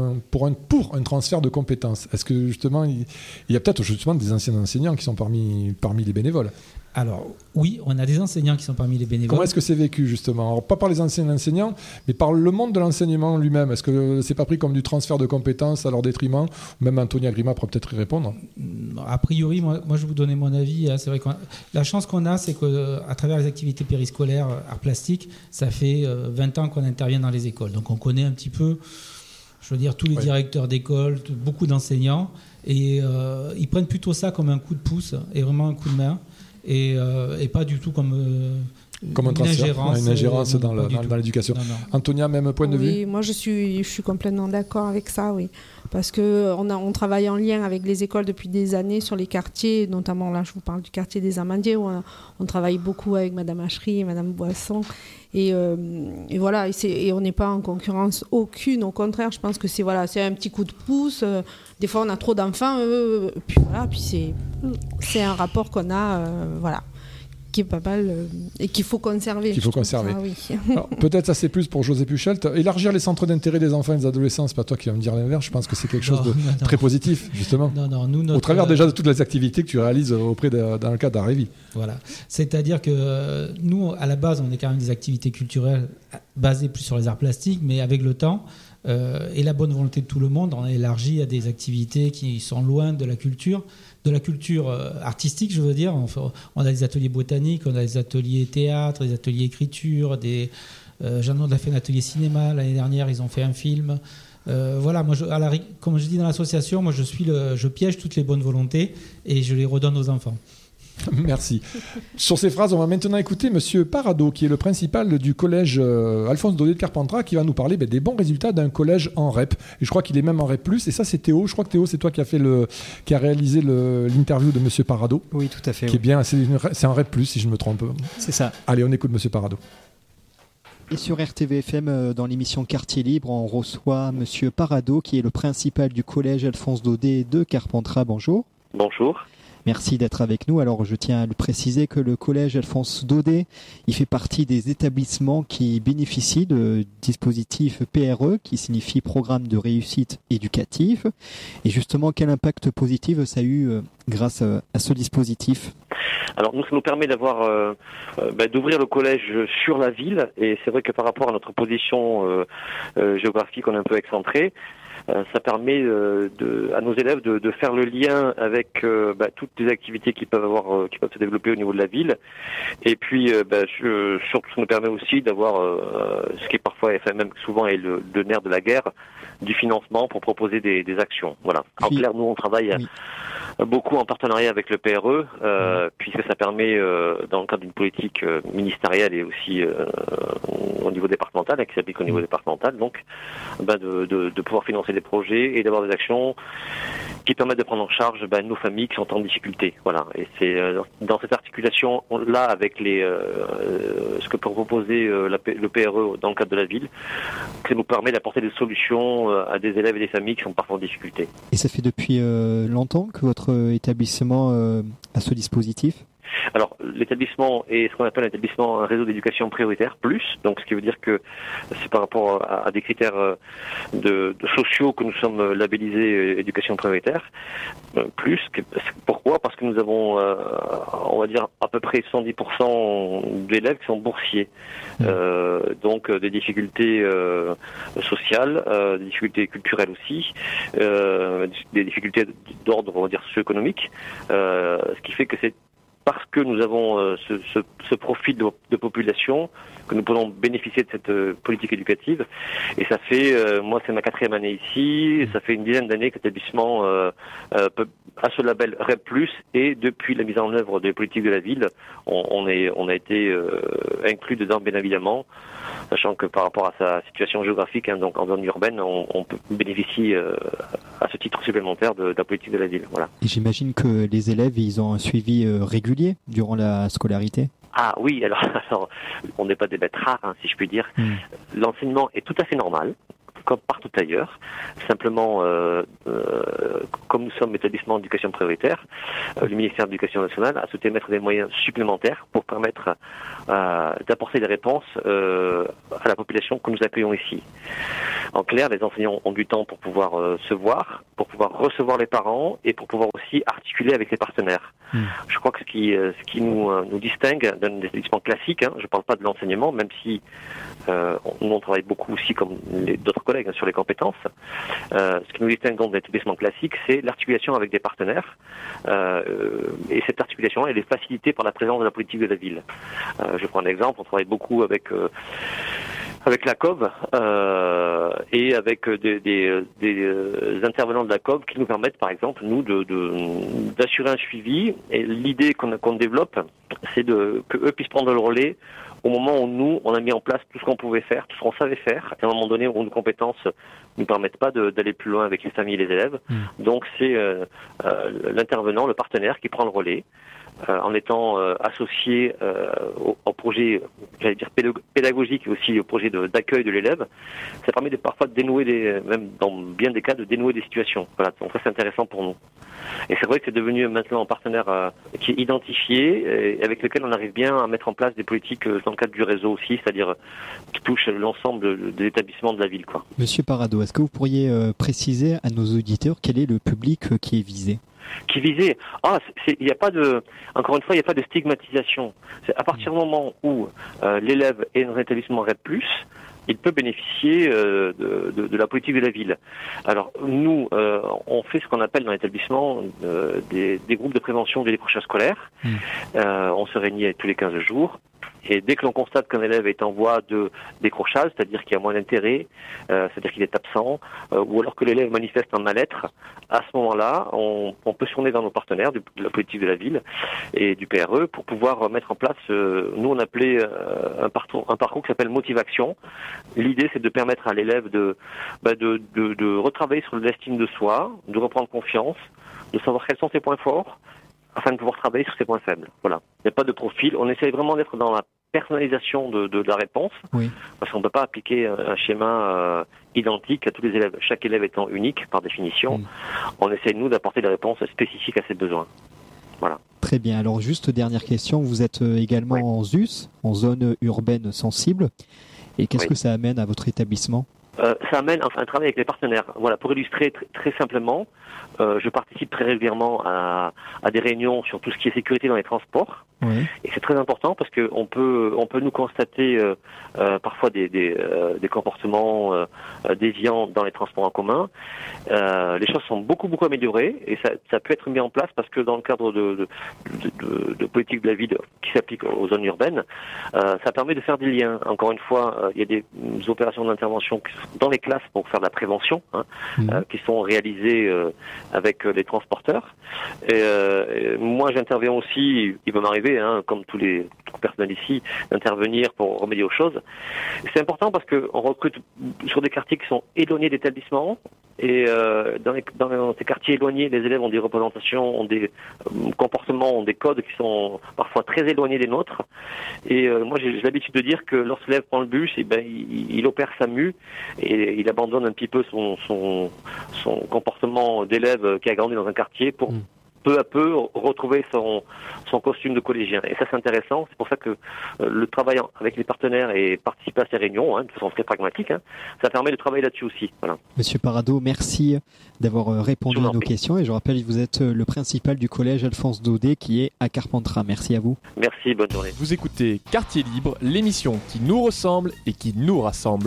un transfert de compétences? Est-ce que justement, il y a peut-être justement des anciens enseignants qui sont parmi les bénévoles? Alors, oui, on a des enseignants qui sont parmi les bénévoles. Comment est-ce que c'est vécu, justement? Alors, pas par les anciens enseignants, mais par le monde de l'enseignement lui-même. Est-ce que c'est pas pris comme du transfert de compétences à leur détriment? Même Antonia Grima pourra peut-être y répondre. A priori, moi, je vais vous donner mon avis. C'est vrai que la chance qu'on a, c'est qu'à travers les activités périscolaires, arts plastiques, ça fait 20 ans qu'on intervient dans les écoles. Donc, on connaît un petit peu, je veux dire, tous les directeurs d'école, beaucoup d'enseignants. Et ils prennent plutôt ça comme un coup de pouce et vraiment un coup de main. Et pas du tout comme un transfert, une ingérence dans l'éducation. Non. Antonia, même point de vue? Oui, moi je suis complètement d'accord avec ça, oui. Parce qu'on travaille en lien avec les écoles depuis des années sur les quartiers, notamment là je vous parle du quartier des Amandiers, où on travaille beaucoup avec Madame Hachery et Madame Boisson. Et voilà, et on n'est pas en concurrence aucune, au contraire, je pense que c'est un petit coup de pouce. Des fois on a trop d'enfants, puis c'est un rapport qu'on a, qui est pas mal et qu'il faut conserver. Ça, oui. Alors, peut-être ça c'est plus pour José Puchelt. Élargir les centres d'intérêt des enfants et des adolescents, c'est pas toi qui vas me dire l'inverse. Je pense que c'est quelque chose de très positif, justement. Nous, au travers déjà de toutes les activités que tu réalises dans le cadre d'Arévi. Voilà. C'est-à-dire que nous, à la base, on est quand même des activités culturelles basées plus sur les arts plastiques, mais avec le temps et la bonne volonté de tout le monde, on a élargi à des activités qui sont loin de la culture artistique, je veux dire. On a des ateliers botaniques, on a des ateliers théâtre, des ateliers écriture, Jeannon a fait un atelier cinéma, l'année dernière ils ont fait un film. Voilà, moi, comme je dis dans l'association, moi je piège toutes les bonnes volontés et je les redonne aux enfants. Merci. Sur ces phrases, on va maintenant écouter Monsieur Parado, qui est le principal du collège Alphonse Daudet de Carpentras, qui va nous parler des bons résultats d'un collège en REP. Et je crois qu'il est même en REP+. Et ça, c'est Théo. Je crois que Théo, c'est toi qui a réalisé l'interview de Monsieur Parado. Oui, tout à fait. Qui est bien. C'est un REP+, si je ne me trompe. C'est ça. Allez, on écoute Monsieur Parado. Et sur RTV-FM, dans l'émission Quartier Libre, on reçoit Monsieur Parado, qui est le principal du collège Alphonse Daudet de Carpentras. Bonjour. Bonjour. Merci d'être avec nous. Alors, je tiens à le préciser que le collège Alphonse Daudet, il fait partie des établissements qui bénéficient de dispositifs PRE, qui signifie Programme de réussite éducative. Et justement, quel impact positif ça a eu grâce à ce dispositif? Alors nous, ça nous permet d'ouvrir le collège sur la ville. Et c'est vrai que par rapport à notre position géographique, on est un peu excentré. Ça permet à nos élèves de faire le lien avec toutes les activités qui peuvent se développer au niveau de la ville. Et puis surtout, ça nous permet aussi d'avoir ce qui est parfois, même souvent, est le nerf de la guerre, du financement pour proposer des actions. Voilà. En clair, nous on travaille beaucoup en partenariat avec le PRE, puisque ça permet, dans le cadre d'une politique ministérielle et aussi au niveau départemental, qui s'applique au niveau départemental, donc de pouvoir financer des projets et d'avoir des actions qui permettent de prendre en charge nos familles qui sont en difficulté. Voilà. Et c'est dans cette articulation là avec ce que peut proposer le PRE dans le cadre de la ville, que ça nous permet d'apporter des solutions à des élèves et des familles qui sont parfois en difficulté. Et ça fait depuis longtemps que votre établissement a ce dispositif? Alors, l'établissement est ce qu'on appelle un réseau d'éducation prioritaire plus, donc ce qui veut dire que c'est par rapport à des critères de sociaux que nous sommes labellisés éducation prioritaire plus. Pourquoi? Parce que nous avons, on va dire, à peu près 110% d'élèves qui sont boursiers, donc des difficultés sociales, des difficultés culturelles aussi, des difficultés d'ordre, on va dire, socio-économique, ce qui fait que c'est parce que nous avons ce profil de population, que nous pouvons bénéficier de cette politique éducative. Et ça fait, moi c'est ma 4e année ici, ça fait une dizaine d'années que l'établissement a ce label REP+, et depuis la mise en œuvre des politiques de la ville, on a été inclus dedans bien évidemment, sachant que par rapport à sa situation géographique, donc en zone urbaine, on peut bénéficier à ce titre supplémentaire de la politique de la ville. Voilà. Et j'imagine que les élèves, ils ont un suivi régulier durant la scolarité ? Ah oui, alors on n'est pas des bêtes rares, si je puis dire. L'enseignement est tout à fait normal, comme partout ailleurs. Simplement, comme nous sommes établissement d'éducation prioritaire, le ministère de l'Éducation nationale a souhaité mettre des moyens supplémentaires pour permettre d'apporter des réponses à la population que nous accueillons ici. En clair, les enseignants ont du temps pour pouvoir se voir, pour pouvoir recevoir les parents et pour pouvoir aussi articuler avec les partenaires. Je crois que ce qui nous distingue d'un établissement classique, je ne parle pas de l'enseignement, même si nous on travaille beaucoup aussi comme d'autres collègues sur les compétences. Ce qui nous distingue donc d'un établissement classique, c'est l'articulation avec des partenaires. Et cette articulation, elle est facilitée par la présence de la politique de la ville. Je prends un exemple, on travaille beaucoup avec la COV et avec des intervenants de la COV qui nous permettent, par exemple, nous, d'assurer un suivi. Et l'idée qu'on développe, c'est qu'eux puissent prendre le relais au moment où nous, on a mis en place tout ce qu'on pouvait faire, tout ce qu'on savait faire, et à un moment donné où nos compétences ne nous permettent pas d'aller plus loin avec les familles et les élèves. Donc c'est l'intervenant, le partenaire qui prend le relais. En étant associé au projet, j'allais dire pédagogique, et aussi au projet d'accueil de l'élève, ça permet parfois de dénouer même dans bien des cas, de dénouer des situations. Voilà, donc ça c'est intéressant pour nous. Et c'est vrai que c'est devenu maintenant un partenaire qui est identifié et avec lequel on arrive bien à mettre en place des politiques dans le cadre du réseau aussi, c'est-à-dire qui touchent l'ensemble des établissements de la ville, quoi. Monsieur Parado, est-ce que vous pourriez préciser à nos auditeurs quel est le public qui est visé ? Qui visait, il n'y a pas de, encore une fois, il n'y a pas de stigmatisation. C'est à partir du moment où l'élève est dans un établissement REP+, il peut bénéficier de la politique de la ville. Alors nous, on fait ce qu'on appelle dans l'établissement des groupes de prévention du décrochage scolaire. On se réunit tous les 15 jours. Et dès que l'on constate qu'un élève est en voie de décrochage, c'est-à-dire qu'il y a moins d'intérêt, c'est-à-dire qu'il est absent, ou alors que l'élève manifeste un mal-être, à ce moment-là, on peut se tourner vers nos partenaires de la politique de la ville et du PRE pour pouvoir mettre en place, nous on appelait un parcours qui s'appelle Motivation. L'idée c'est de permettre à l'élève de retravailler sur l'estime de soi, de reprendre confiance, de savoir quels sont ses points forts, afin de pouvoir travailler sur ses points faibles. Voilà. Il n'y a pas de profil. On essaye vraiment d'être dans la personnalisation de la réponse, parce qu'on ne peut pas appliquer un schéma identique à tous les élèves, chaque élève étant unique par définition. On essaye, nous, d'apporter des réponses spécifiques à ses besoins. Voilà. Très bien. Alors, juste dernière question. Vous êtes également en ZUS, en zone urbaine sensible. Et qu'est-ce que ça amène à votre établissement ? Ça amène un travail avec les partenaires. Voilà, pour illustrer très simplement, je participe très régulièrement à des réunions sur tout ce qui est sécurité dans les transports. Et c'est très important parce que on peut nous constater parfois des comportements déviants dans les transports en commun. Les choses sont beaucoup améliorées et ça peut être mis en place parce que dans le cadre de politique de la ville qui s'applique aux zones urbaines, ça permet de faire des liens. Encore une fois, il y a des opérations d'intervention dans les classes pour faire de la prévention, qui sont réalisées avec les transporteurs. Et moi, j'interviens aussi, il va m'arriver, comme toute personne ici, d'intervenir pour remédier aux choses. C'est important parce qu'on recrute sur des quartiers qui sont éloignés d'établissements et dans ces quartiers éloignés, les élèves ont des représentations, ont des comportements, ont des codes qui sont parfois très éloignés des nôtres. Et moi, j'ai l'habitude de dire que lorsque l'élève prend le bus, il opère sa mue et il abandonne un petit peu son comportement d'élève qui a grandi dans un quartier pour peu à peu retrouver son costume de collégien. Et ça, c'est intéressant. C'est pour ça que le travail avec les partenaires et participer à ces réunions, de façon très pragmatique, ça permet de travailler là-dessus aussi. Voilà. Monsieur Parado, merci d'avoir répondu à nos questions. Et je rappelle que vous êtes le principal du collège Alphonse Daudet qui est à Carpentras. Merci à vous. Merci, bonne journée. Vous écoutez Quartier Libre, l'émission qui nous ressemble et qui nous rassemble.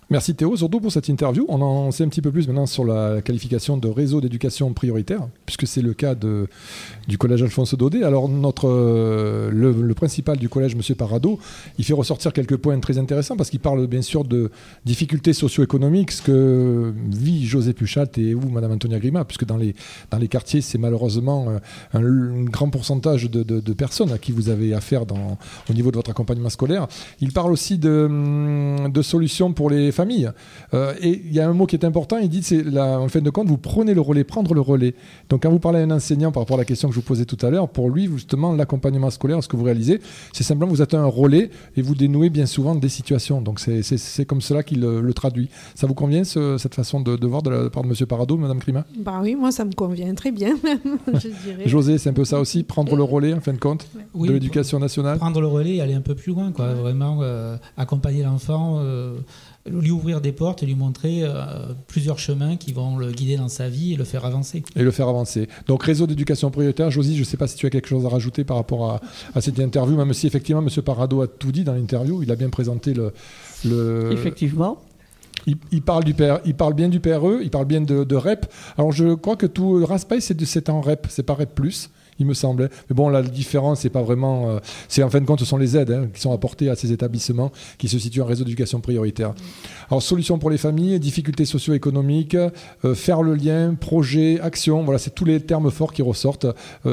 Merci Théo, surtout pour cette interview. On en sait un petit peu plus maintenant sur la qualification de réseau d'éducation prioritaire, puisque c'est le cas du collège Alphonse Daudet. Alors le principal du collège, M. Parado, il fait ressortir quelques points très intéressants parce qu'il parle bien sûr de difficultés socio-économiques, ce que vit José Puchat et vous, Mme Antonia Grima, puisque dans les quartiers, c'est malheureusement un grand pourcentage de personnes à qui vous avez affaire au niveau de votre accompagnement scolaire. Il parle aussi de solutions pour les famille. Et il y a un mot qui est important, il dit, en fin de compte, vous prenez le relais, prendre le relais. Donc quand vous parlez à un enseignant par rapport à la question que je vous posais tout à l'heure, pour lui, justement, l'accompagnement scolaire, ce que vous réalisez, c'est simplement vous êtes un relais et vous dénouez bien souvent des situations. Donc c'est comme cela qu'il le traduit. Ça vous convient, cette façon de voir de la part de M. Parado, Mme Grima ? Bah oui, moi ça me convient très bien, je dirais. José, c'est un peu ça aussi, prendre le relais, en fin de compte, de l'éducation nationale ? Prendre le relais et aller un peu plus loin, quoi. Vraiment accompagner l'enfant, lui ouvrir des portes et lui montrer plusieurs chemins qui vont le guider dans sa vie et le faire avancer. Donc réseau d'éducation prioritaire. Josie, je ne sais pas si tu as quelque chose à rajouter par rapport à cette interview, même si effectivement M. Parado a tout dit dans l'interview, il a bien présenté le... Effectivement. Il parle bien du PRE, il parle bien de REP. Alors je crois que tout RASPAI c'est en REP, c'est pas REP+. Il me semblait. Mais bon, la différence, c'est pas vraiment... c'est en fin de compte, ce sont les aides qui sont apportées à ces établissements qui se situent en réseau d'éducation prioritaire. Alors, solutions pour les familles, difficultés socio-économiques, faire le lien, projet, action, voilà, c'est tous les termes forts qui ressortent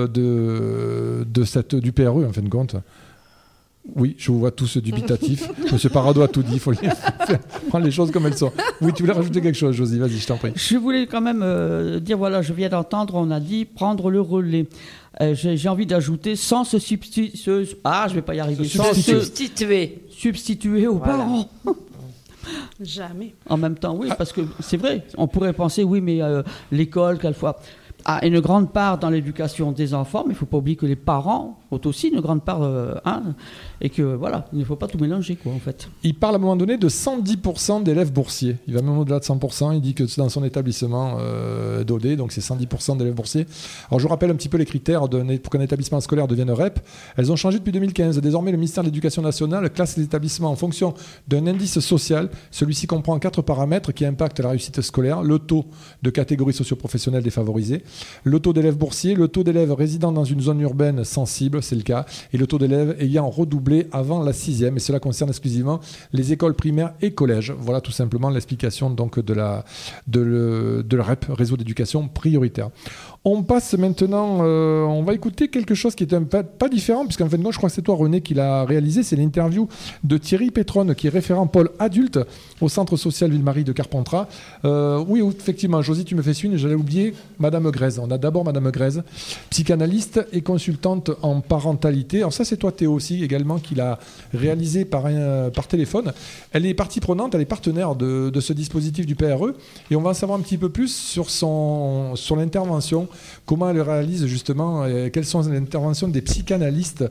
du PRE, en fin de compte. Oui, je vous vois tous dubitatifs. Monsieur Parado a tout dit, il faut prendre les choses comme elles sont. Oui, tu voulais rajouter quelque chose, Josie, vas-y, je t'en prie. Je voulais quand même dire, voilà, je viens d'entendre, on a dit prendre le relais. J'ai envie d'ajouter sans se substituer. Je vais pas y arriver. Substituer aux parents. Jamais. En même temps, oui, parce que c'est vrai. On pourrait penser, oui, mais l'école, quelquefois, a une grande part dans l'éducation des enfants, mais il ne faut pas oublier que les parents ont aussi une grande part, et que voilà, il ne faut pas tout mélanger, quoi, en fait. Il parle à un moment donné de 110% d'élèves boursiers. Il va même au-delà de 100%. Il dit que c'est dans son établissement Daudet, donc c'est 110% d'élèves boursiers. Alors je vous rappelle un petit peu les critères pour qu'un établissement scolaire devienne REP. Elles ont changé depuis 2015. Désormais, le ministère de l'Éducation nationale classe les établissements en fonction d'un indice social. Celui-ci comprend 4 paramètres qui impactent la réussite scolaire: le taux de catégorie socio-professionnelle défavorisée, le taux d'élèves boursiers, le taux d'élèves résidant dans une zone urbaine sensible, c'est le cas, et le taux d'élèves ayant redoublé avant la 6e, et cela concerne exclusivement les écoles primaires et collèges. Voilà tout simplement l'explication donc de la REP, réseau d'éducation prioritaire. On passe maintenant, on va écouter quelque chose qui est pas différent, puisqu'en fin de compte, je crois que c'est toi, René, qui l'a réalisé. C'est l'interview de Thierry Pétronne, qui est référent pôle adulte au Centre social Ville-Marie de Carpentras. Oui, effectivement, Josie, tu me fais suivre, j'allais oublier Madame Grèze. On a d'abord Madame Grèze, psychanalyste et consultante en parentalité. Alors ça, c'est toi, Théo, aussi, également, qui l'a réalisé par téléphone. Elle est partie prenante, elle est partenaire de ce dispositif du PRE, et on va en savoir un petit peu plus sur l'intervention. Comment elle réalise justement, quelles sont les interventions des psychanalystes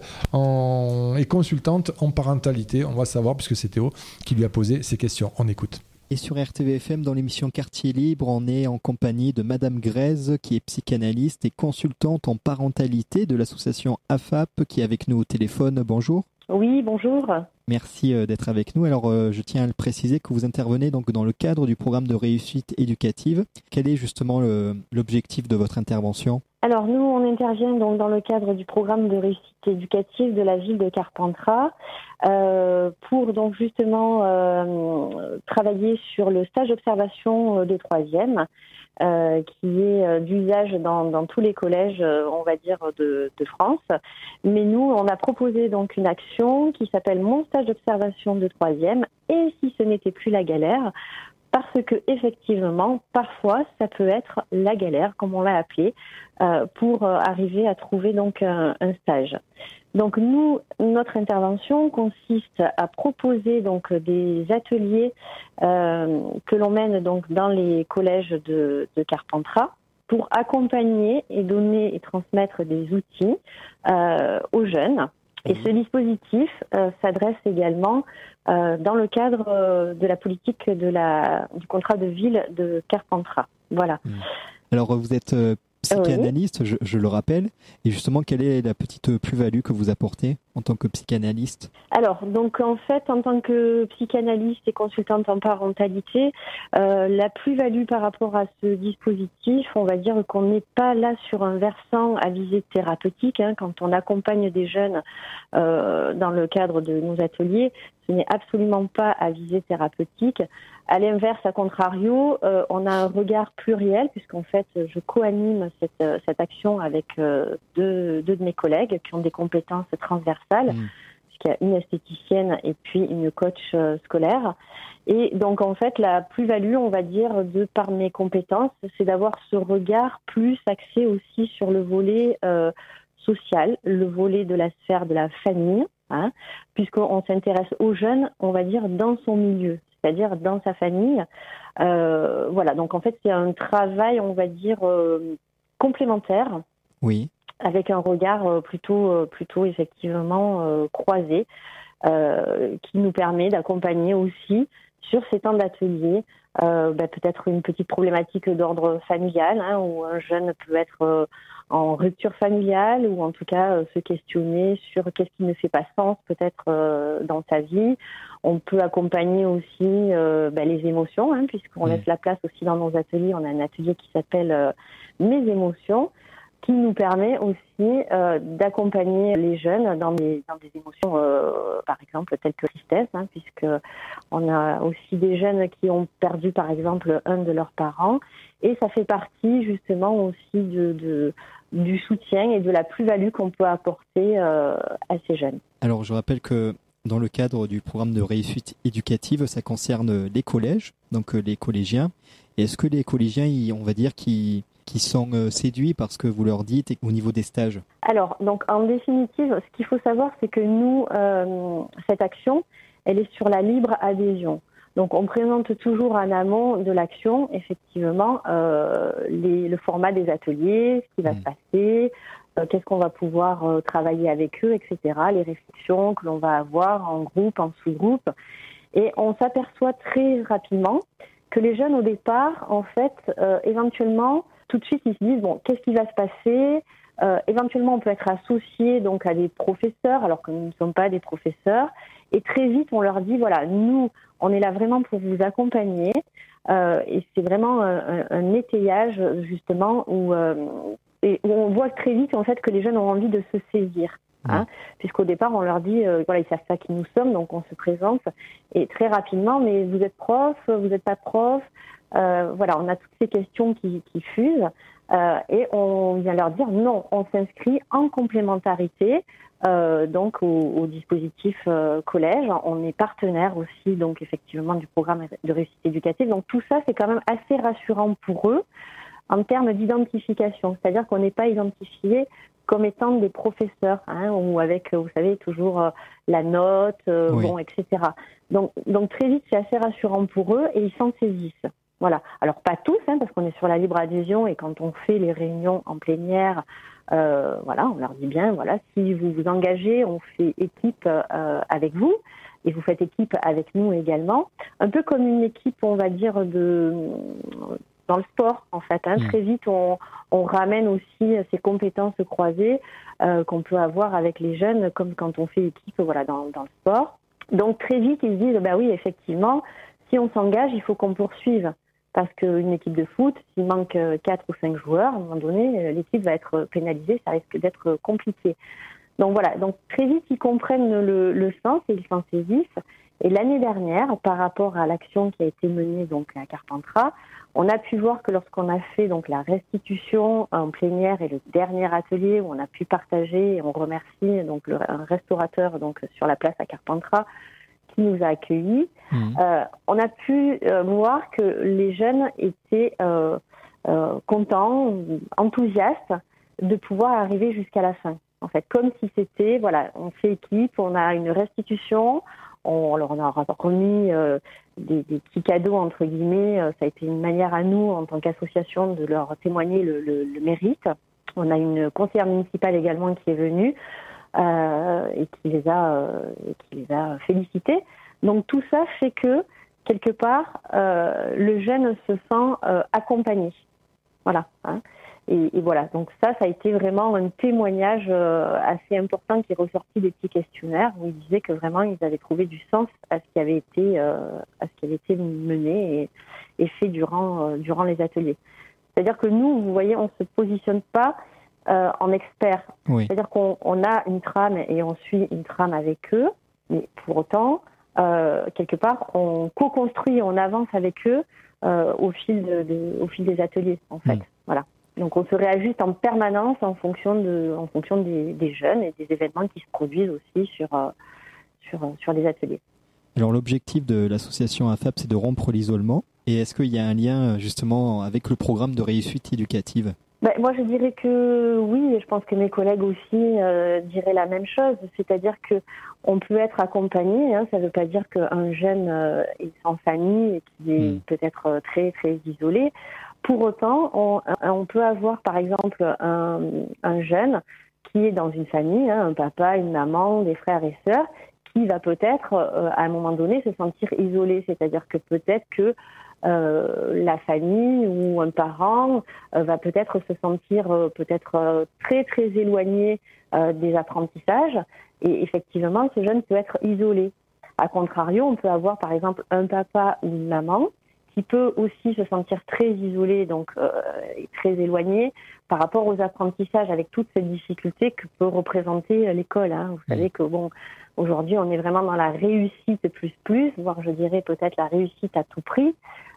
et consultantes en parentalité. On va savoir, puisque c'est Théo qui lui a posé ces questions. On écoute. Et sur RTVFM, dans l'émission Quartier Libre, on est en compagnie de Madame Grèze, qui est psychanalyste et consultante en parentalité de l'association AFAP, qui est avec nous au téléphone. Bonjour. Oui, bonjour. Merci d'être avec nous. Alors, je tiens à le préciser que vous intervenez donc dans le cadre du programme de réussite éducative. Quel est justement l'objectif de votre intervention ? Alors, nous, on intervient donc dans le cadre du programme de réussite éducative de la ville de Carpentras pour donc justement travailler sur le stage d'observation de 3e. Qui est d'usage dans tous les collèges, on va dire, de France. Mais nous, on a proposé donc une action qui s'appelle Mon stage d'observation de 3e, et si ce n'était plus la galère, parce que effectivement, parfois, ça peut être la galère, comme on l'a appelé, pour arriver à trouver donc un stage. Donc nous, notre intervention consiste à proposer donc des ateliers que l'on mène donc dans les collèges de Carpentras pour accompagner et donner et transmettre des outils aux jeunes. Et ce dispositif s'adresse également dans le cadre de la politique du contrat de ville de Carpentras. Voilà. Alors vous êtes psychanalyste, je le rappelle. Et justement, quelle est la petite plus-value que vous apportez en tant que psychanalyste ? Alors, donc en fait, en tant que psychanalyste et consultante en parentalité, la plus-value par rapport à ce dispositif, on va dire qu'on n'est pas là sur un versant à visée thérapeutique. Quand on accompagne des jeunes dans le cadre de nos ateliers, ce n'est absolument pas à visée thérapeutique. À l'inverse, à contrario, on a un regard pluriel, puisqu'en fait, je co-anime cette action avec deux de mes collègues qui ont des compétences transversales, puisqu'il y a une esthéticienne et puis une coach scolaire. Et donc, en fait, la plus-value, on va dire, de par mes compétences, c'est d'avoir ce regard plus axé aussi sur le volet social, le volet de la sphère de la famille, puisqu'on s'intéresse aux jeunes, on va dire, dans son milieu, c'est-à-dire dans sa famille. Voilà, donc en fait, c'est un travail, on va dire, complémentaire, avec un regard plutôt effectivement croisé, qui nous permet d'accompagner aussi sur ces temps d'atelier, peut-être une petite problématique d'ordre familial, où un jeune peut être en rupture familiale ou en tout cas se questionner sur qu'est-ce qui ne fait pas sens peut-être dans sa vie. On peut accompagner aussi les émotions, puisqu'on laisse la place aussi dans nos ateliers. On a un atelier qui s'appelle Mes émotions, qui nous permet aussi d'accompagner les jeunes dans des émotions, par exemple, telles que tristesse, puisque on a aussi des jeunes qui ont perdu, par exemple, un de leurs parents, et ça fait partie justement aussi du soutien et de la plus-value qu'on peut apporter à ces jeunes. Alors, je rappelle que dans le cadre du programme de réussite éducative, ça concerne les collèges, donc les collégiens. Et est-ce que les collégiens, on va dire, qui sont séduits par ce que vous leur dites au niveau des stages? Alors, donc en définitive, ce qu'il faut savoir, c'est que nous, cette action, elle est sur la libre adhésion. Donc, on présente toujours en amont de l'action, effectivement, le format des ateliers, ce qui va se passer, qu'est-ce qu'on va pouvoir travailler avec eux, etc., les réflexions que l'on va avoir en groupe, en sous-groupe. Et on s'aperçoit très rapidement que les jeunes, au départ, en fait, éventuellement, tout de suite, ils se disent, bon, qu'est-ce qui va se passer ? Éventuellement, on peut être associé donc à des professeurs, alors que nous ne sommes pas des professeurs. Et très vite, on leur dit, voilà, nous, on est là vraiment pour vous accompagner. Et c'est vraiment un étayage, justement, où on voit très vite, en fait, que les jeunes ont envie de se saisir. Puisqu'au départ, on leur dit, voilà, ils savent pas qui nous sommes, donc on se présente. Et très rapidement, mais vous êtes prof, vous n'êtes pas prof. Voilà, on a toutes ces questions qui fusent. Et on vient leur dire non, on s'inscrit en complémentarité donc au dispositif collège. On est partenaire aussi donc effectivement du programme de réussite éducative. Donc tout ça c'est quand même assez rassurant pour eux en termes d'identification, c'est-à-dire qu'on n'est pas identifié comme étant des professeurs ou avec vous savez toujours la note, etc. Donc très vite c'est assez rassurant pour eux et ils s'en saisissent. Voilà. Alors pas tous, parce qu'on est sur la libre adhésion et quand on fait les réunions en plénière, voilà, on leur dit bien, voilà, si vous vous engagez, on fait équipe avec vous et vous faites équipe avec nous également, un peu comme une équipe, on va dire dans le sport en fait. Très vite, on ramène aussi ces compétences croisées qu'on peut avoir avec les jeunes, comme quand on fait équipe, voilà, dans le sport. Donc très vite, ils se disent, bah oui, effectivement, si on s'engage, il faut qu'on poursuive. Parce qu'une équipe de foot, s'il manque 4 ou 5 joueurs, à un moment donné, l'équipe va être pénalisée, ça risque d'être compliqué. Donc voilà, donc très vite, ils comprennent le sens et ils s'en saisissent. Et l'année dernière, par rapport à l'action qui a été menée donc à Carpentras, on a pu voir que lorsqu'on a fait donc la restitution en plénière et le dernier atelier où on a pu partager, et on remercie donc un restaurateur donc sur la place à Carpentras, qui nous a accueillis, on a pu voir que les jeunes étaient contents, enthousiastes de pouvoir arriver jusqu'à la fin. En fait, comme si c'était, voilà, on fait équipe, on a une restitution, on leur a remis des petits cadeaux, entre guillemets. Ça a été une manière à nous, en tant qu'association, de leur témoigner le mérite. On a une conseillère municipale également qui est venue, et qui les a félicités. Donc tout ça fait que quelque part le jeune se sent accompagné. Voilà. Et voilà, donc ça a été vraiment un témoignage assez important qui est ressorti des petits questionnaires où ils disaient que vraiment ils avaient trouvé du sens à ce qui avait été mené et fait durant les ateliers. C'est-à-dire que nous, vous voyez, on se positionne pas en expert. Oui. C'est-à-dire qu'on a une trame et on suit une trame avec eux, mais pour autant, quelque part, on co-construit, on avance avec eux au fil des ateliers, en fait. Voilà. Donc on se réajuste en permanence en fonction des jeunes et des événements qui se produisent aussi sur les ateliers. Alors l'objectif de l'association AFAP, c'est de rompre l'isolement. Et est-ce qu'il y a un lien justement avec le programme de réussite éducative ? Moi je dirais que oui, et je pense que mes collègues aussi diraient la même chose. C'est-à-dire que on peut être accompagné, ça ne veut pas dire qu'un jeune est sans famille et qu'il est peut-être très très isolé. Pour autant, on peut avoir par exemple un jeune qui est dans une famille, un papa, une maman, des frères et sœurs, qui va peut-être à un moment donné se sentir isolé. C'est-à-dire que peut-être que la famille ou un parent va peut-être se sentir très très éloigné des apprentissages et effectivement ce jeune peut être isolé. A contrario, on peut avoir par exemple un papa ou une maman qui peut aussi se sentir très isolé, donc très éloigné par rapport aux apprentissages avec toutes ces difficultés que peut représenter l'école. Vous savez que aujourd'hui on est vraiment dans la réussite plus, voire je dirais peut-être la réussite à tout prix.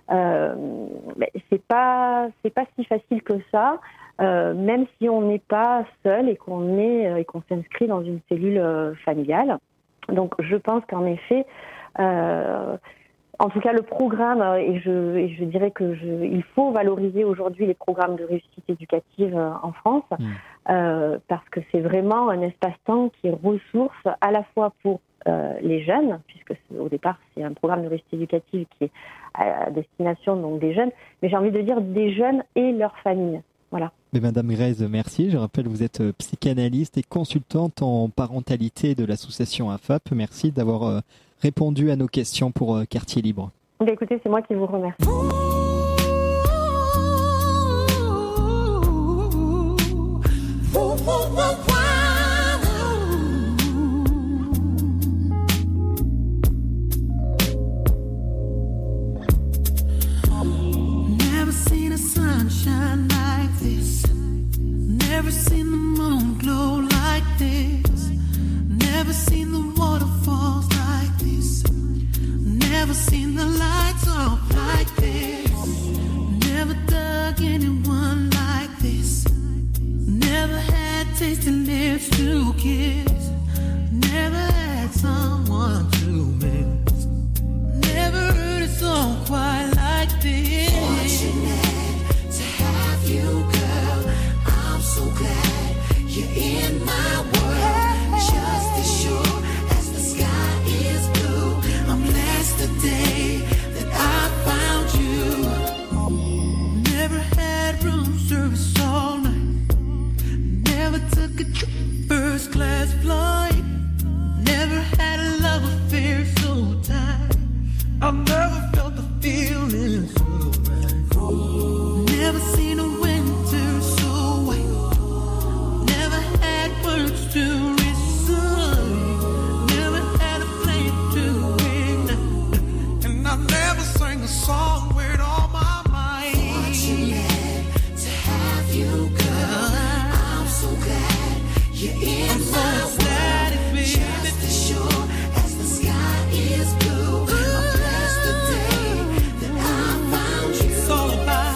Mais c'est pas si facile que ça, même si on n'est pas seul et qu'on s'inscrit dans une cellule familiale. Donc je pense qu'en effet, en tout cas le programme, et je dirais il faut valoriser aujourd'hui les programmes de réussite éducative en France, parce que c'est vraiment un espace-temps qui est ressource à la fois pour les jeunes, puisque au départ c'est un programme de réussite éducative qui est à destination donc des jeunes, mais j'ai envie de dire des jeunes et leurs familles. Voilà. Mais Madame Grèze, merci. Je rappelle, vous êtes psychanalyste et consultante en parentalité de l'association AFAP. Merci d'avoir répondu à nos questions pour Quartier Libre. Écoutez, c'est moi qui vous remercie. Sunshine like this. Never seen the moon glow like this. Never seen the waterfalls like this. Never seen the lights off like this. Never dug anyone like this. Never had tasted lips to kiss. Never had someone to miss. Never heard a song quite like this. You girl, I'm so glad you're in my world. Just as sure as the sky is blue, I'm blessed the day that I found you. Never had room service all night. Never took a trip first class flight. Never had a love affair so tight. I've never felt the feeling so right. Never seen a winter so white. Never had words to recite. Never had a flame to ignite. And I never sang a song with all my might. Fortunate to have you, girl. I'm so glad you're in my world. Just as sure as the sky is blue, I'm blessed the day that I found you. It's all about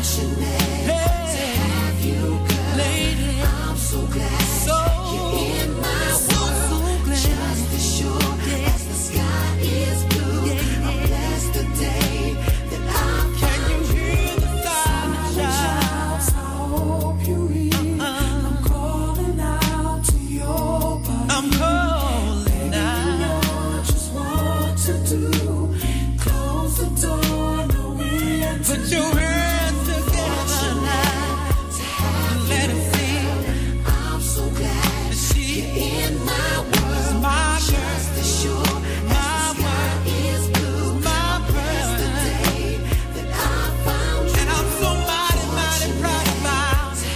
put your hands together now and let it feel. I'm so glad that you're in my world. My just as sure as the sky is blue. My blessed the day that I found you. And I'm so mighty, mighty proud about to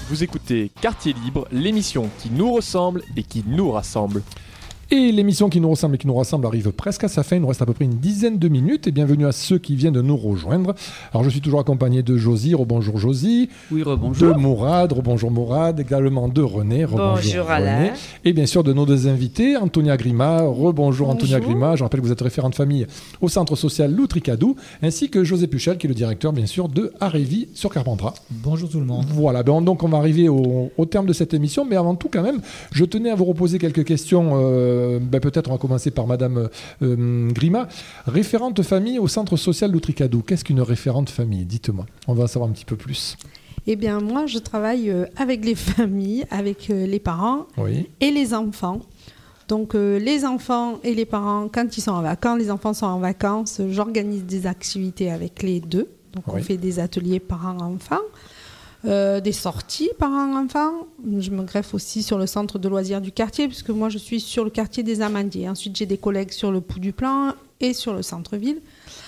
Vous écoutez Quartier Libre, l'émission qui nous ressemble et qui nous rassemble. Et l'émission qui nous ressemble et qui nous rassemble arrive presque à sa fin. Il nous reste à peu près une dizaine de minutes. Et bienvenue à ceux qui viennent de nous rejoindre. Alors, je suis toujours accompagné de Josie. Rebonjour Josie. Oui, rebonjour. De Mourad. Rebonjour Mourad. Également de René. Rebonjour Bonjour René. Alain. Et bien sûr de nos deux invités, Antonia Grima. Rebonjour Antonia Bonjour. Grima. Je rappelle que vous êtes référente famille au centre social Loutricadou. Ainsi que José Puchel, qui est le directeur, bien sûr, de Arévi sur Carpentras. Bonjour tout le monde. Voilà, donc on va arriver au terme de cette émission, mais avant tout quand même, je tenais à vous reposer quelques questions. Peut-être on va commencer par Madame Grima. Référente famille au centre social Loutricadou. Qu'est-ce qu'une référente famille? Dites-moi, on va en savoir un petit peu plus. Eh bien, moi, je travaille avec les familles, avec les parents et les enfants. Donc, les enfants et les parents, quand ils sont en vacances, les enfants sont en vacances, j'organise des activités avec les deux. Donc, on fait des ateliers parents-enfants. Des sorties parents-enfants. Je me greffe aussi sur le centre de loisirs du quartier, puisque moi je suis sur le quartier des Amandiers. Ensuite, j'ai des collègues sur le Pou du Plan et sur le centre-ville.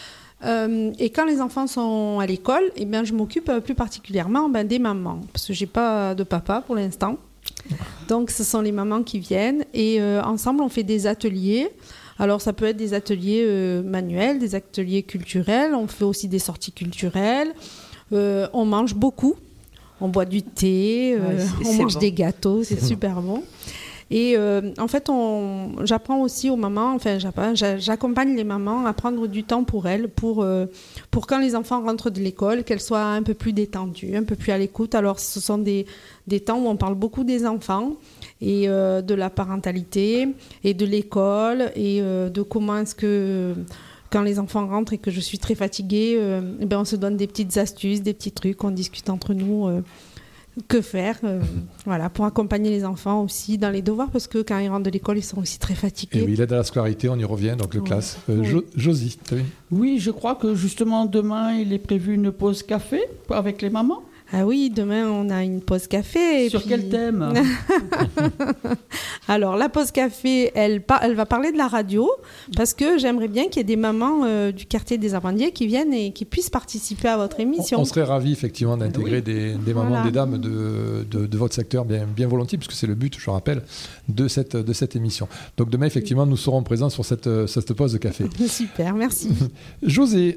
Et quand les enfants sont à l'école, eh bien, je m'occupe plus particulièrement des mamans, parce que j'ai pas de papa pour l'instant. Donc, ce sont les mamans qui viennent et ensemble, on fait des ateliers. Alors, ça peut être des ateliers manuels, des ateliers culturels. On fait aussi des sorties culturelles. On mange beaucoup. On boit du thé, on mange des gâteaux, c'est super bon. Et en fait, j'apprends aussi aux mamans, j'accompagne les mamans à prendre du temps pour elles, pour quand les enfants rentrent de l'école, qu'elles soient un peu plus détendues, un peu plus à l'écoute. Alors, ce sont des temps où on parle beaucoup des enfants et de la parentalité et de l'école et de comment est-ce que... Quand les enfants rentrent et que je suis très fatiguée, on se donne des petites astuces, des petits trucs, on discute entre nous que faire pour accompagner les enfants aussi dans les devoirs, parce que quand ils rentrent de l'école, ils sont aussi très fatigués. Et oui, l'aide à la scolarité, on y revient, donc le classe. Josie, tu as vu? Oui, je crois que justement demain, il est prévu une pause café avec les mamans. Ah oui, demain on a une pause café. Sur quel thème? Alors la pause café, elle va parler de la radio, parce que j'aimerais bien qu'il y ait des mamans du quartier des Amandiers qui viennent et qui puissent participer à votre émission. On serait ravis effectivement d'intégrer des mamans, des dames de votre secteur bien volontiers, puisque c'est le but, je rappelle, de cette émission. Donc demain effectivement nous serons présents sur cette pause de café. Super, merci. José,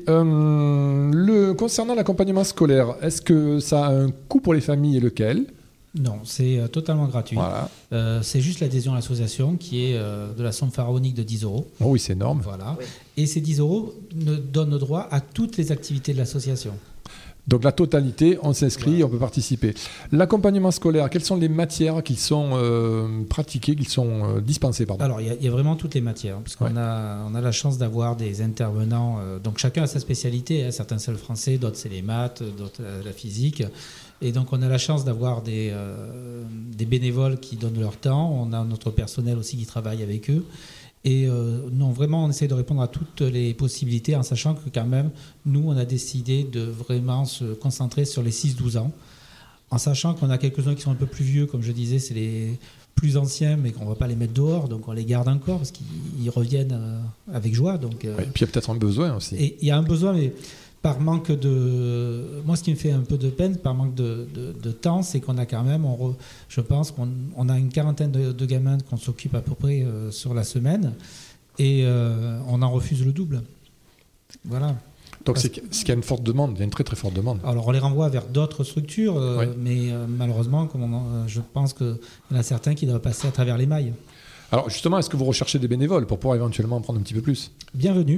concernant l'accompagnement scolaire, est-ce que ça a un coût pour les familles et lequel? Non, c'est totalement gratuit. Voilà. C'est juste l'adhésion à l'association qui est de la somme pharaonique de 10 €. Oh oui, c'est énorme. Voilà. Oui. Et ces 10 € donnent droit à toutes les activités de l'association. Donc la totalité, on s'inscrit, on peut participer. L'accompagnement scolaire, quelles sont les matières qui sont pratiquées, qui sont dispensées pardon? Alors il y a vraiment toutes les matières, parce qu'on a la chance d'avoir des intervenants, donc chacun a sa spécialité, certains c'est le français, d'autres c'est les maths, d'autres la physique. Et donc on a la chance d'avoir des bénévoles qui donnent leur temps, on a notre personnel aussi qui travaille avec eux. Et non, vraiment, on essaie de répondre à toutes les possibilités, en sachant que quand même, nous, on a décidé de vraiment se concentrer sur les 6-12 ans, en sachant qu'on a quelques-uns qui sont un peu plus vieux, comme je disais, c'est les plus anciens, mais qu'on ne va pas les mettre dehors, donc on les garde encore, parce qu'ils reviennent avec joie. Donc, et puis il y a peut-être un besoin aussi. Et il y a un besoin, mais... Par manque de... Moi, ce qui me fait un peu de peine, par manque de temps, c'est qu'on a quand même, je pense qu'on a une quarantaine de gamins qu'on s'occupe à peu près sur la semaine, et on en refuse le double. Voilà. Donc c'est qu'il y a une forte demande, il y a une très très forte demande. Alors on les renvoie vers d'autres structures, mais malheureusement, je pense qu'il y en a certains qui doivent passer à travers les mailles. Alors justement, est-ce que vous recherchez des bénévoles pour pouvoir éventuellement en prendre un petit peu plus? Bienvenue.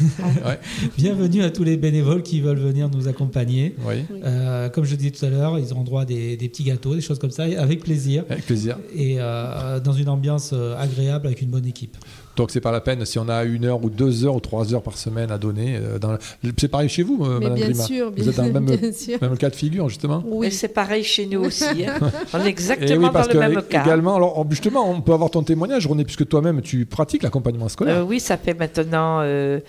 Bienvenue à tous les bénévoles qui veulent venir nous accompagner. Oui. Comme je disais tout à l'heure, ils auront droit à des petits gâteaux, des choses comme ça, avec plaisir. Avec plaisir. Et dans une ambiance agréable avec une bonne équipe. Donc c'est pas la peine si on a 1 heure ou 2 heures ou 3 heures par semaine à donner. C'est pareil chez vous, Madame Grima. Sûr, vous êtes dans le même cas de figure justement. Oui, c'est pareil chez nous aussi. On est exactement dans le même cas. Également, alors justement, on peut avoir ton témoignage, René, puisque toi-même tu pratiques l'accompagnement scolaire. Oui, ça fait maintenant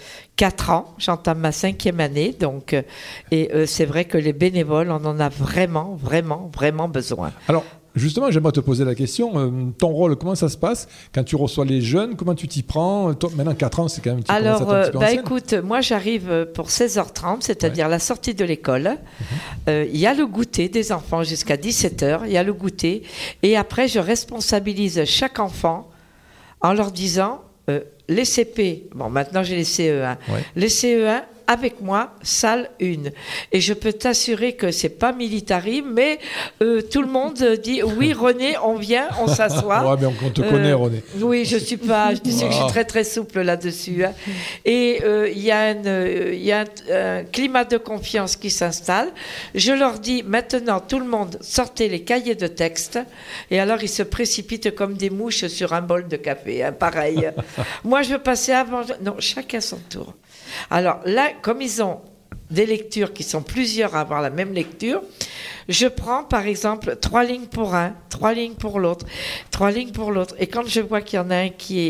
4 ans. J'entame ma 5e année, donc et c'est vrai que les bénévoles, on en a vraiment besoin. Alors. Justement, j'aimerais te poser la question. Ton rôle, comment ça se passe quand tu reçois les jeunes? Comment tu t'y prends? Toi, maintenant, 4 ans, c'est quand même... Alors, écoute, moi j'arrive pour 16h30, c'est-à-dire la sortie de l'école. Il y a le goûter des enfants jusqu'à 17h. Il y a le goûter. Et après, je responsabilise chaque enfant en leur disant, les CP, bon maintenant j'ai les CE1, les CE1, avec moi, salle 1. Et je peux t'assurer que c'est pas militari, mais tout le monde dit oui, René, on vient, on s'assoit. Ouais, mais on te connaît, René. Oui, je sais que je suis très très souple là-dessus. Hein. Et il y a un climat de confiance qui s'installe. Je leur dis maintenant, tout le monde, sortez les cahiers de texte. Et alors, ils se précipitent comme des mouches sur un bol de café. Hein, pareil. Moi, je veux passer avant. Non, chacun son tour. Alors là, comme ils ont des lectures qui sont plusieurs à avoir la même lecture, je prends par exemple 3 lignes pour un, 3 lignes pour l'autre, 3 lignes pour l'autre. Et quand je vois qu'il y en a un qui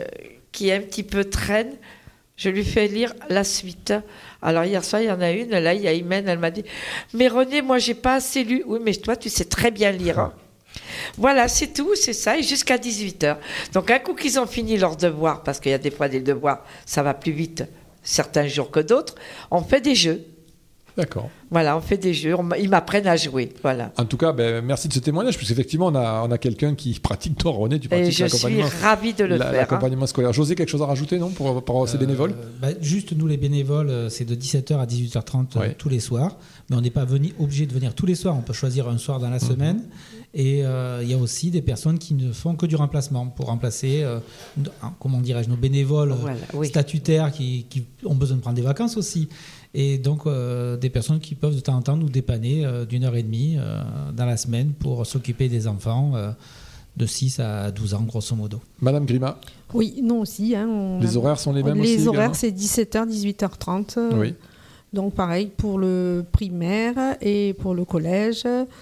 est un petit peu traîne, je lui fais lire la suite. Alors hier soir, il y en a une, là, il y a Imen, elle m'a dit « Mais René, moi, j'ai pas assez lu. » Oui, mais toi, tu sais très bien lire. Hein. Voilà, c'est tout, c'est ça, et jusqu'à 18h. Donc un coup qu'ils ont fini leurs devoirs, parce qu'il y a des fois des devoirs, ça va plus vite certains jours que d'autres, on fait des jeux. D'accord. Voilà, on fait des jeux, ils m'apprennent à jouer. Voilà. En tout cas, merci de ce témoignage, parce qu'effectivement, on a quelqu'un qui pratique. Toi, René, tu pratiques l'accompagnement. Je suis ravie de le faire. L'accompagnement scolaire. José, quelque chose à rajouter, non, pour ces bénévoles? Juste, nous, les bénévoles, c'est de 17h à 18h30 tous les soirs. Mais on n'est pas obligé de venir tous les soirs. On peut choisir un soir dans la semaine. Et il y a aussi des personnes qui ne font que du remplacement pour remplacer, comment dirais-je, nos bénévoles statutaires qui ont besoin de prendre des vacances aussi. Et donc, des personnes qui peuvent de temps en temps nous dépanner d'1h30 dans la semaine pour s'occuper des enfants de 6 à 12 ans, grosso modo. Madame Grima? Oui, nous aussi. Hein, les horaires sont les mêmes aussi? Les horaires, c'est 17h, 18h30. Oui. Donc, pareil pour le primaire et pour le collège.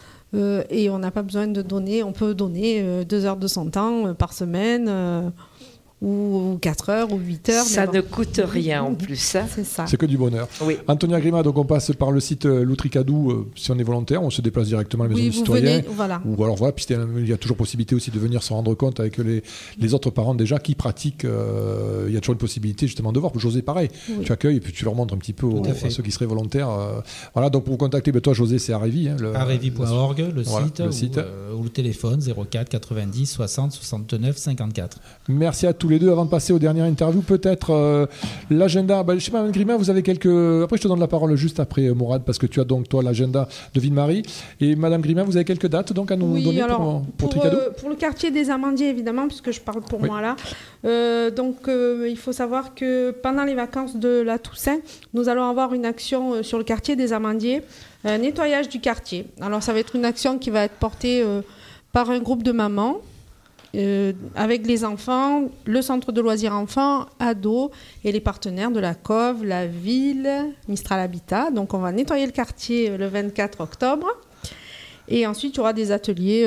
Et on n'a pas besoin de donner, on peut donner 2 heures de son temps par semaine ou 4 heures ou 8 heures. Ça ne coûte rien en plus. Hein. C'est ça. C'est que du bonheur. Oui. Antonia Grima, donc on passe par le site Loutricadou. Si on est volontaire, on se déplace directement à la maison du citoyen. Venez, voilà. Ou alors voilà, puis il y a toujours possibilité aussi de venir se rendre compte avec les autres parents déjà qui pratiquent. Il y a toujours une possibilité justement de voir. José, pareil, tu accueilles et puis tu leur montres un petit peu à ceux qui seraient volontaires. Voilà, donc pour vous contacter, toi José, c'est Arevi. Hein, arevi.org, le site. Ou le téléphone 04 90 60 69 54. Merci à tous les deux. Avant de passer aux dernières interviews, peut-être l'agenda. Je sais pas, Mme Grima, vous avez quelques. Après, je te donne la parole juste après, Mourad, parce que tu as donc toi l'agenda de Ville-Marie. Et Mme Grima, vous avez quelques dates donc à nous donner pour Tricadou? Pour le quartier des Amandiers, évidemment, puisque je parle pour moi là. Il faut savoir que pendant les vacances de la Toussaint, nous allons avoir une action sur le quartier des Amandiers, un nettoyage du quartier. Alors, ça va être une action qui va être portée par un groupe de mamans. Avec les enfants, le centre de loisirs enfants, ados et les partenaires de la COV, la ville, Mistral Habitat. Donc on va nettoyer le quartier le 24 octobre. Et ensuite, il y aura des ateliers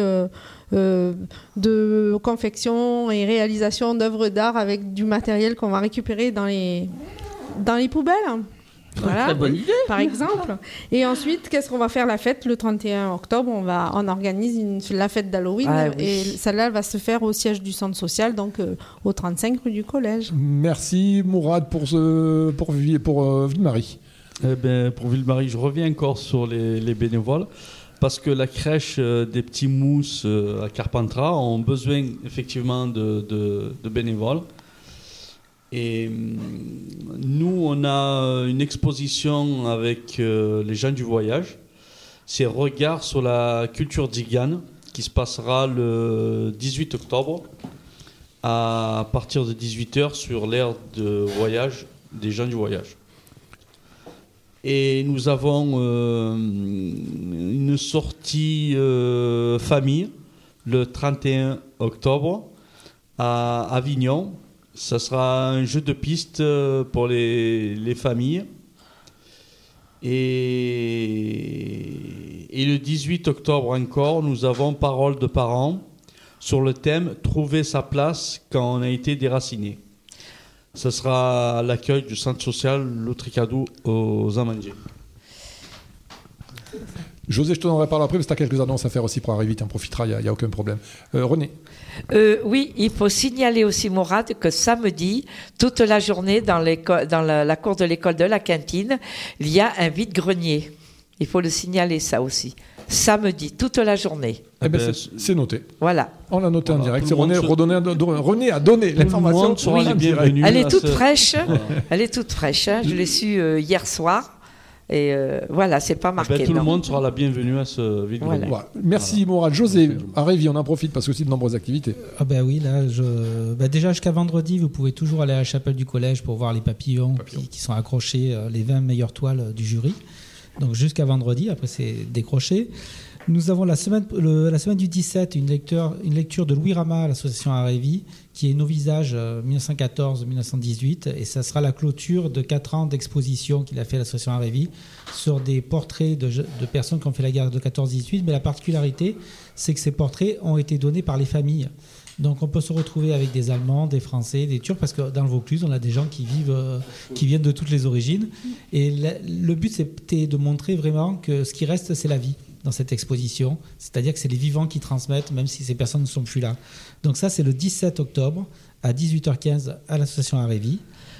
de confection et réalisation d'œuvres d'art avec du matériel qu'on va récupérer dans les poubelles. Voilà, très bonne idée. Par exemple. Et ensuite, qu'est-ce qu'on va faire la fête le 31 octobre? On organise la fête d'Halloween. Ah, oui. Et celle-là, elle va se faire au siège du centre social, donc au 35 rue du Collège. Merci Mourad pour Ville-Marie. Pour Ville-Marie, je reviens encore sur les bénévoles. Parce que la crèche des petits mousses à Carpentras ont besoin effectivement de bénévoles. Et nous, on a une exposition avec les gens du voyage. C'est Regard sur la culture tzigane qui se passera le 18 octobre à partir de 18h sur l'aire de voyage des gens du voyage. Et nous avons une sortie famille le 31 octobre à Avignon. Ça sera un jeu de piste pour les familles. Et le 18 octobre encore, nous avons Parole de parents sur le thème « Trouver sa place quand on a été déraciné ». Ce sera à l'accueil du centre social Loutricadou aux Amandiers. José, je te donnerai par après parce que tu as quelques annonces à faire aussi pour arriver vite, on profitera, il n'y a aucun problème. René. Oui, il faut signaler aussi, Mourad, que samedi, toute la journée, dans la cour de l'école de la Cantine, il y a un vide-grenier. Il faut le signaler, ça aussi. Samedi, toute la journée. Eh ben, c'est noté. Voilà. On l'a noté en direct. C'est René a donné l'information. Elle est toute fraîche. Elle est toute fraîche. Je l'ai su hier soir. Et voilà, c'est pas marqué. Tout le monde sera la bienvenue à ce vidéo. Voilà. Merci Mourad. José, à Révi, on en profite parce que aussi de nombreuses activités. Ah ben oui, là, déjà jusqu'à vendredi, vous pouvez toujours aller à la chapelle du collège pour voir les papillons. Qui sont accrochés, les 20 meilleures toiles du jury. Donc jusqu'à vendredi, après c'est décroché. Nous avons la semaine du 17 une lecture de Louis Rama à l'association Arévi, qui est Nos visages 1914-1918, et ça sera la clôture de 4 ans d'exposition qu'il a fait à l'association Arévi sur des portraits de personnes qui ont fait la guerre de 14-18, mais la particularité, c'est que ces portraits ont été donnés par les familles. Donc on peut se retrouver avec des Allemands, des Français, des Turcs, parce que dans le Vaucluse, on a des gens qui viennent de toutes les origines. Et le but, c'était de montrer vraiment que ce qui reste, c'est la vie dans cette exposition. C'est-à-dire que c'est les vivants qui transmettent, même si ces personnes ne sont plus là. Donc ça, c'est le 17 octobre à 18h15 à l'association Arévi.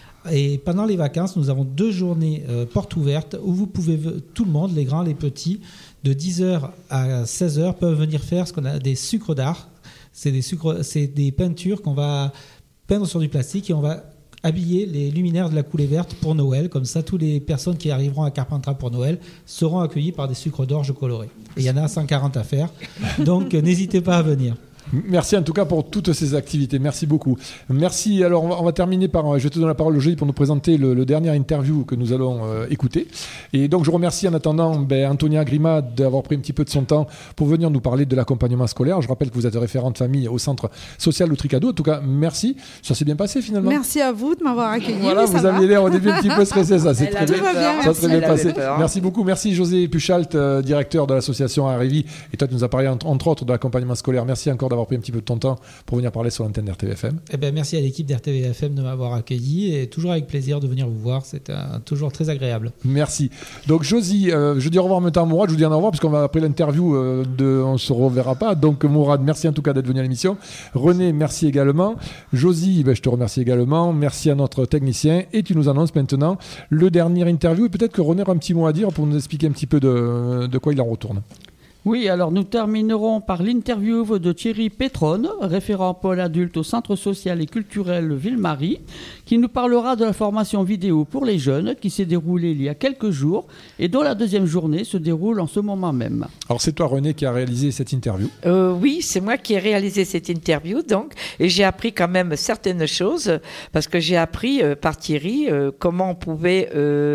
Et pendant les vacances, nous avons 2 journées portes ouvertes où vous pouvez, tout le monde, les grands, les petits, de 10h à 16h, peuvent venir faire ce qu'on a des sucres d'art. C'est des peintures qu'on va peindre sur du plastique et on va habiller les luminaires de la coulée verte pour Noël. Comme ça, toutes les personnes qui arriveront à Carpentras pour Noël seront accueillies par des sucres d'orge colorés. Et il y en a 140 à faire. Donc, n'hésitez pas à venir. Merci en tout cas pour toutes ces activités. Merci beaucoup. Merci. Alors on va terminer par. Je vais te donner la parole aujourd'hui pour nous présenter le dernier interview que nous allons écouter. Et donc je remercie en attendant Antonia Grima d'avoir pris un petit peu de son temps pour venir nous parler de l'accompagnement scolaire. Je rappelle que vous êtes référente famille au centre social Outricado. En tout cas, merci. Ça s'est bien passé finalement. Merci à vous de m'avoir accueilli. Voilà, vous aviez l'air au début un petit peu stressé. Ça s'est très bien passé. Peur. Merci beaucoup. Merci José Puchalt, directeur de l'association Arévi. Et toi, tu nous as parlé entre autres de l'accompagnement scolaire. Merci encore d'avoir pris un petit peu de ton temps pour venir parler sur l'antenne d'RTVFM. Eh ben, merci à l'équipe d'RTVFM de m'avoir accueilli et toujours avec plaisir de venir vous voir. C'est toujours très agréable. Merci. Donc Josie, je dis au revoir maintenant à Mourad. Je vous dis au revoir parce qu'on va après l'interview on se reverra pas. Donc Mourad, merci en tout cas d'être venu à l'émission. René, merci également. Josie, je te remercie également. Merci à notre technicien et tu nous annonces maintenant le dernier interview et peut-être que René aura un petit mot à dire pour nous expliquer un petit peu de quoi il en retourne. Oui, alors nous terminerons par l'interview de Thierry Pétronne, référent pôle adulte au Centre social et culturel Ville-Marie, qui nous parlera de la formation vidéo pour les jeunes qui s'est déroulée il y a quelques jours et dont la deuxième journée se déroule en ce moment même. Alors c'est toi René qui a réalisé cette interview. Oui, c'est moi qui ai réalisé cette interview donc, et j'ai appris quand même certaines choses parce que j'ai appris par Thierry comment on pouvait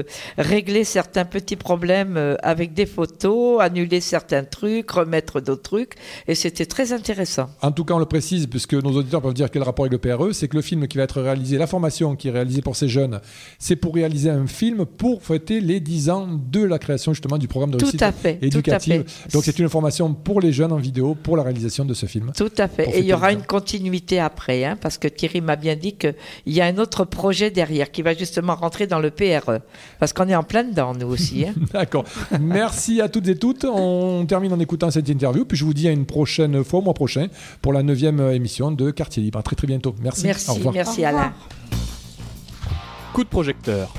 régler certains petits problèmes avec des photos, annuler certains trucs, remettre d'autres trucs, et c'était très intéressant. En tout cas, on le précise, puisque nos auditeurs peuvent dire quel rapport avec le PRE, c'est que le film qui va être réalisé, la formation qui est réalisée pour ces jeunes, c'est pour réaliser un film pour fêter les 10 ans de la création justement du programme de réussite éducative. Donc c'est une formation pour les jeunes en vidéo, pour la réalisation de ce film. Tout à fait, et il y aura une continuité après, parce que Thierry m'a bien dit qu'il y a un autre projet derrière qui va justement rentrer dans le PRE, parce qu'on est en plein dedans, nous aussi. D'accord. Merci à toutes et toutes. On termine en écoutant cette interview, puis je vous dis à une prochaine fois, au mois prochain, pour la 9e émission de Quartier Libre. À très très bientôt. Merci. Merci, au revoir. merci Alain. Coup de projecteur.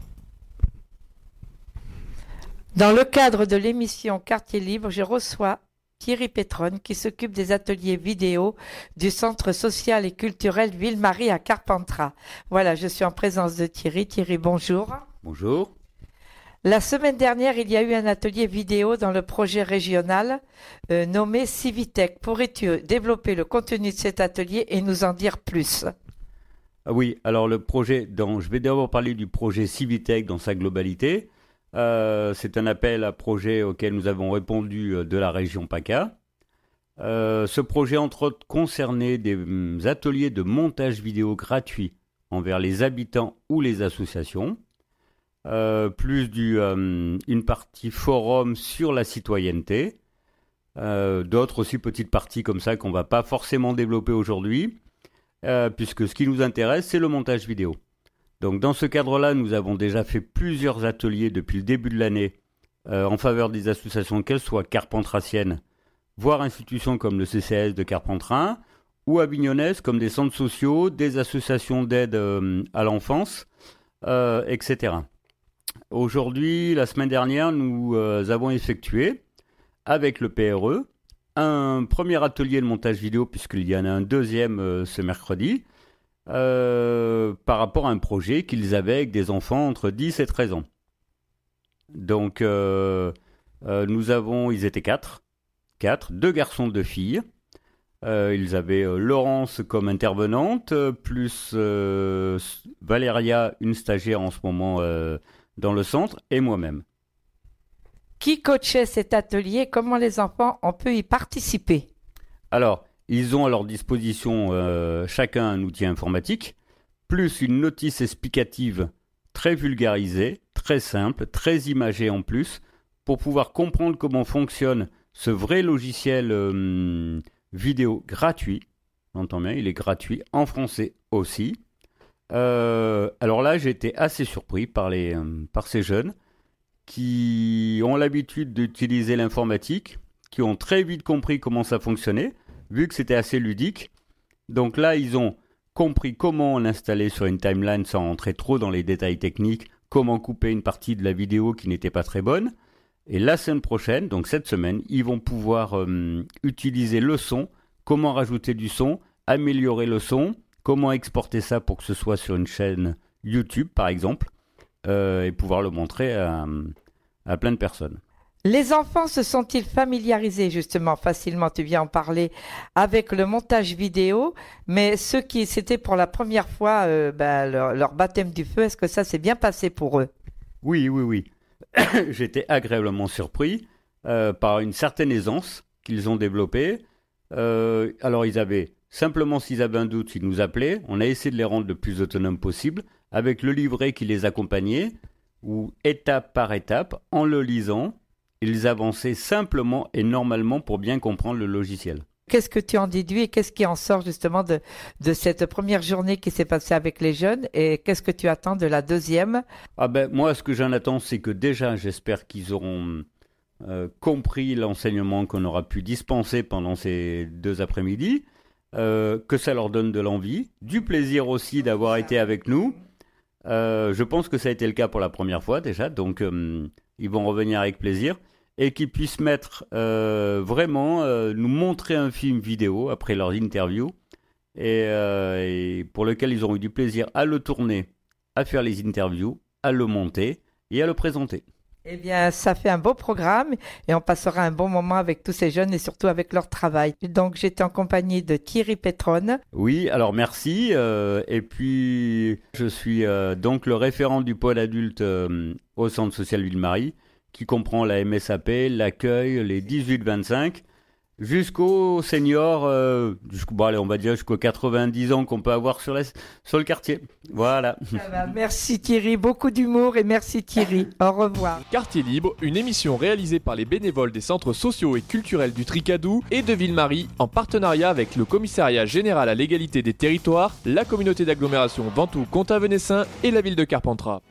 Dans le cadre de l'émission Quartier Libre, je reçois Thierry Pétronne qui s'occupe des ateliers vidéo du Centre social et culturel Ville-Marie à Carpentras. Voilà, je suis en présence de Thierry. Thierry, bonjour. Bonjour. La semaine dernière, il y a eu un atelier vidéo dans le projet régional nommé Civitech. Pourrais-tu développer le contenu de cet atelier et nous en dire plus ? Oui, alors le projet, je vais d'abord parler du projet Civitech dans sa globalité. C'est un appel à projet auquel nous avons répondu de la région PACA. Ce projet, entre autres, concernait des ateliers de montage vidéo gratuits envers les habitants ou les associations. Plus une partie forum sur la citoyenneté, d'autres aussi petites parties comme ça qu'on ne va pas forcément développer aujourd'hui, puisque ce qui nous intéresse, c'est le montage vidéo. Donc dans ce cadre-là, nous avons déjà fait plusieurs ateliers depuis le début de l'année en faveur des associations, qu'elles soient carpentraciennes, voire institutions comme le CCS de Carpentras, ou avignonnaises comme des centres sociaux, des associations d'aide à l'enfance, etc. Aujourd'hui, la semaine dernière, nous avons effectué, avec le PRE, un premier atelier de montage vidéo, puisqu'il y en a un deuxième ce mercredi, par rapport à un projet qu'ils avaient avec des enfants entre 10 et 13 ans. Donc, ils étaient quatre, 2 garçons, 2 filles. Ils avaient Laurence comme intervenante, plus Valéria, une stagiaire en ce moment dans le centre, et moi-même. Qui coachait cet atelier? Comment les enfants ont pu y participer? Alors, ils ont à leur disposition chacun un outil informatique, plus une notice explicative très vulgarisée, très simple, très imagée en plus, pour pouvoir comprendre comment fonctionne ce vrai logiciel vidéo gratuit. On entend bien, il est gratuit en français aussi. Alors là, j'ai été assez surpris par ces jeunes qui ont l'habitude d'utiliser l'informatique, qui ont très vite compris comment ça fonctionnait, vu que c'était assez ludique. Donc là, ils ont compris comment l'installer sur une timeline sans rentrer trop dans les détails techniques, comment couper une partie de la vidéo qui n'était pas très bonne. Et la semaine prochaine, donc cette semaine, ils vont pouvoir utiliser le son, comment rajouter du son, améliorer le son, comment exporter ça pour que ce soit sur une chaîne YouTube, par exemple, et pouvoir le montrer à plein de personnes. Les enfants se sont-ils familiarisés justement facilement, tu viens en parler, avec le montage vidéo, mais ceux qui c'était pour la première fois leur baptême du feu, est-ce que ça s'est bien passé pour eux? Oui. J'étais agréablement surpris par une certaine aisance qu'ils ont développée. Alors s'ils avaient un doute, ils nous appelaient. On a essayé de les rendre le plus autonomes possible avec le livret qui les accompagnait, où étape par étape, en le lisant, ils avançaient simplement et normalement pour bien comprendre le logiciel. Qu'est-ce que tu en déduis et qu'est-ce qui en sort justement de cette première journée qui s'est passée avec les jeunes et qu'est-ce que tu attends de la deuxième? Moi, ce que j'en attends, c'est que déjà, j'espère qu'ils auront compris l'enseignement qu'on aura pu dispenser pendant ces 2 après-midi, que ça leur donne de l'envie, du plaisir aussi d'avoir été avec nous. Je pense que ça a été le cas pour la première fois déjà, donc ils vont revenir avec plaisir. Et qu'ils puissent nous montrer un film vidéo après leurs interviews et pour lequel ils auront eu du plaisir à le tourner, à faire les interviews, à le monter et à le présenter. Eh bien, ça fait un beau programme et on passera un bon moment avec tous ces jeunes et surtout avec leur travail. Donc, j'étais en compagnie de Thierry Pétronne. Oui, alors merci. Et puis, je suis donc le référent du pôle adulte au Centre social Ville-Marie, qui comprend la MSAP, l'accueil, les 18-25, jusqu'aux seniors, on va dire jusqu'aux 90 ans qu'on peut avoir sur le quartier. Voilà. Merci Thierry, beaucoup d'humour et merci Thierry. Au revoir. Quartier Libre, une émission réalisée par les bénévoles des centres sociaux et culturels du Tricadou et de Ville-Marie en partenariat avec le Commissariat général à l'égalité des territoires, la communauté d'agglomération Ventoux-Comtat-Venessin et la ville de Carpentras.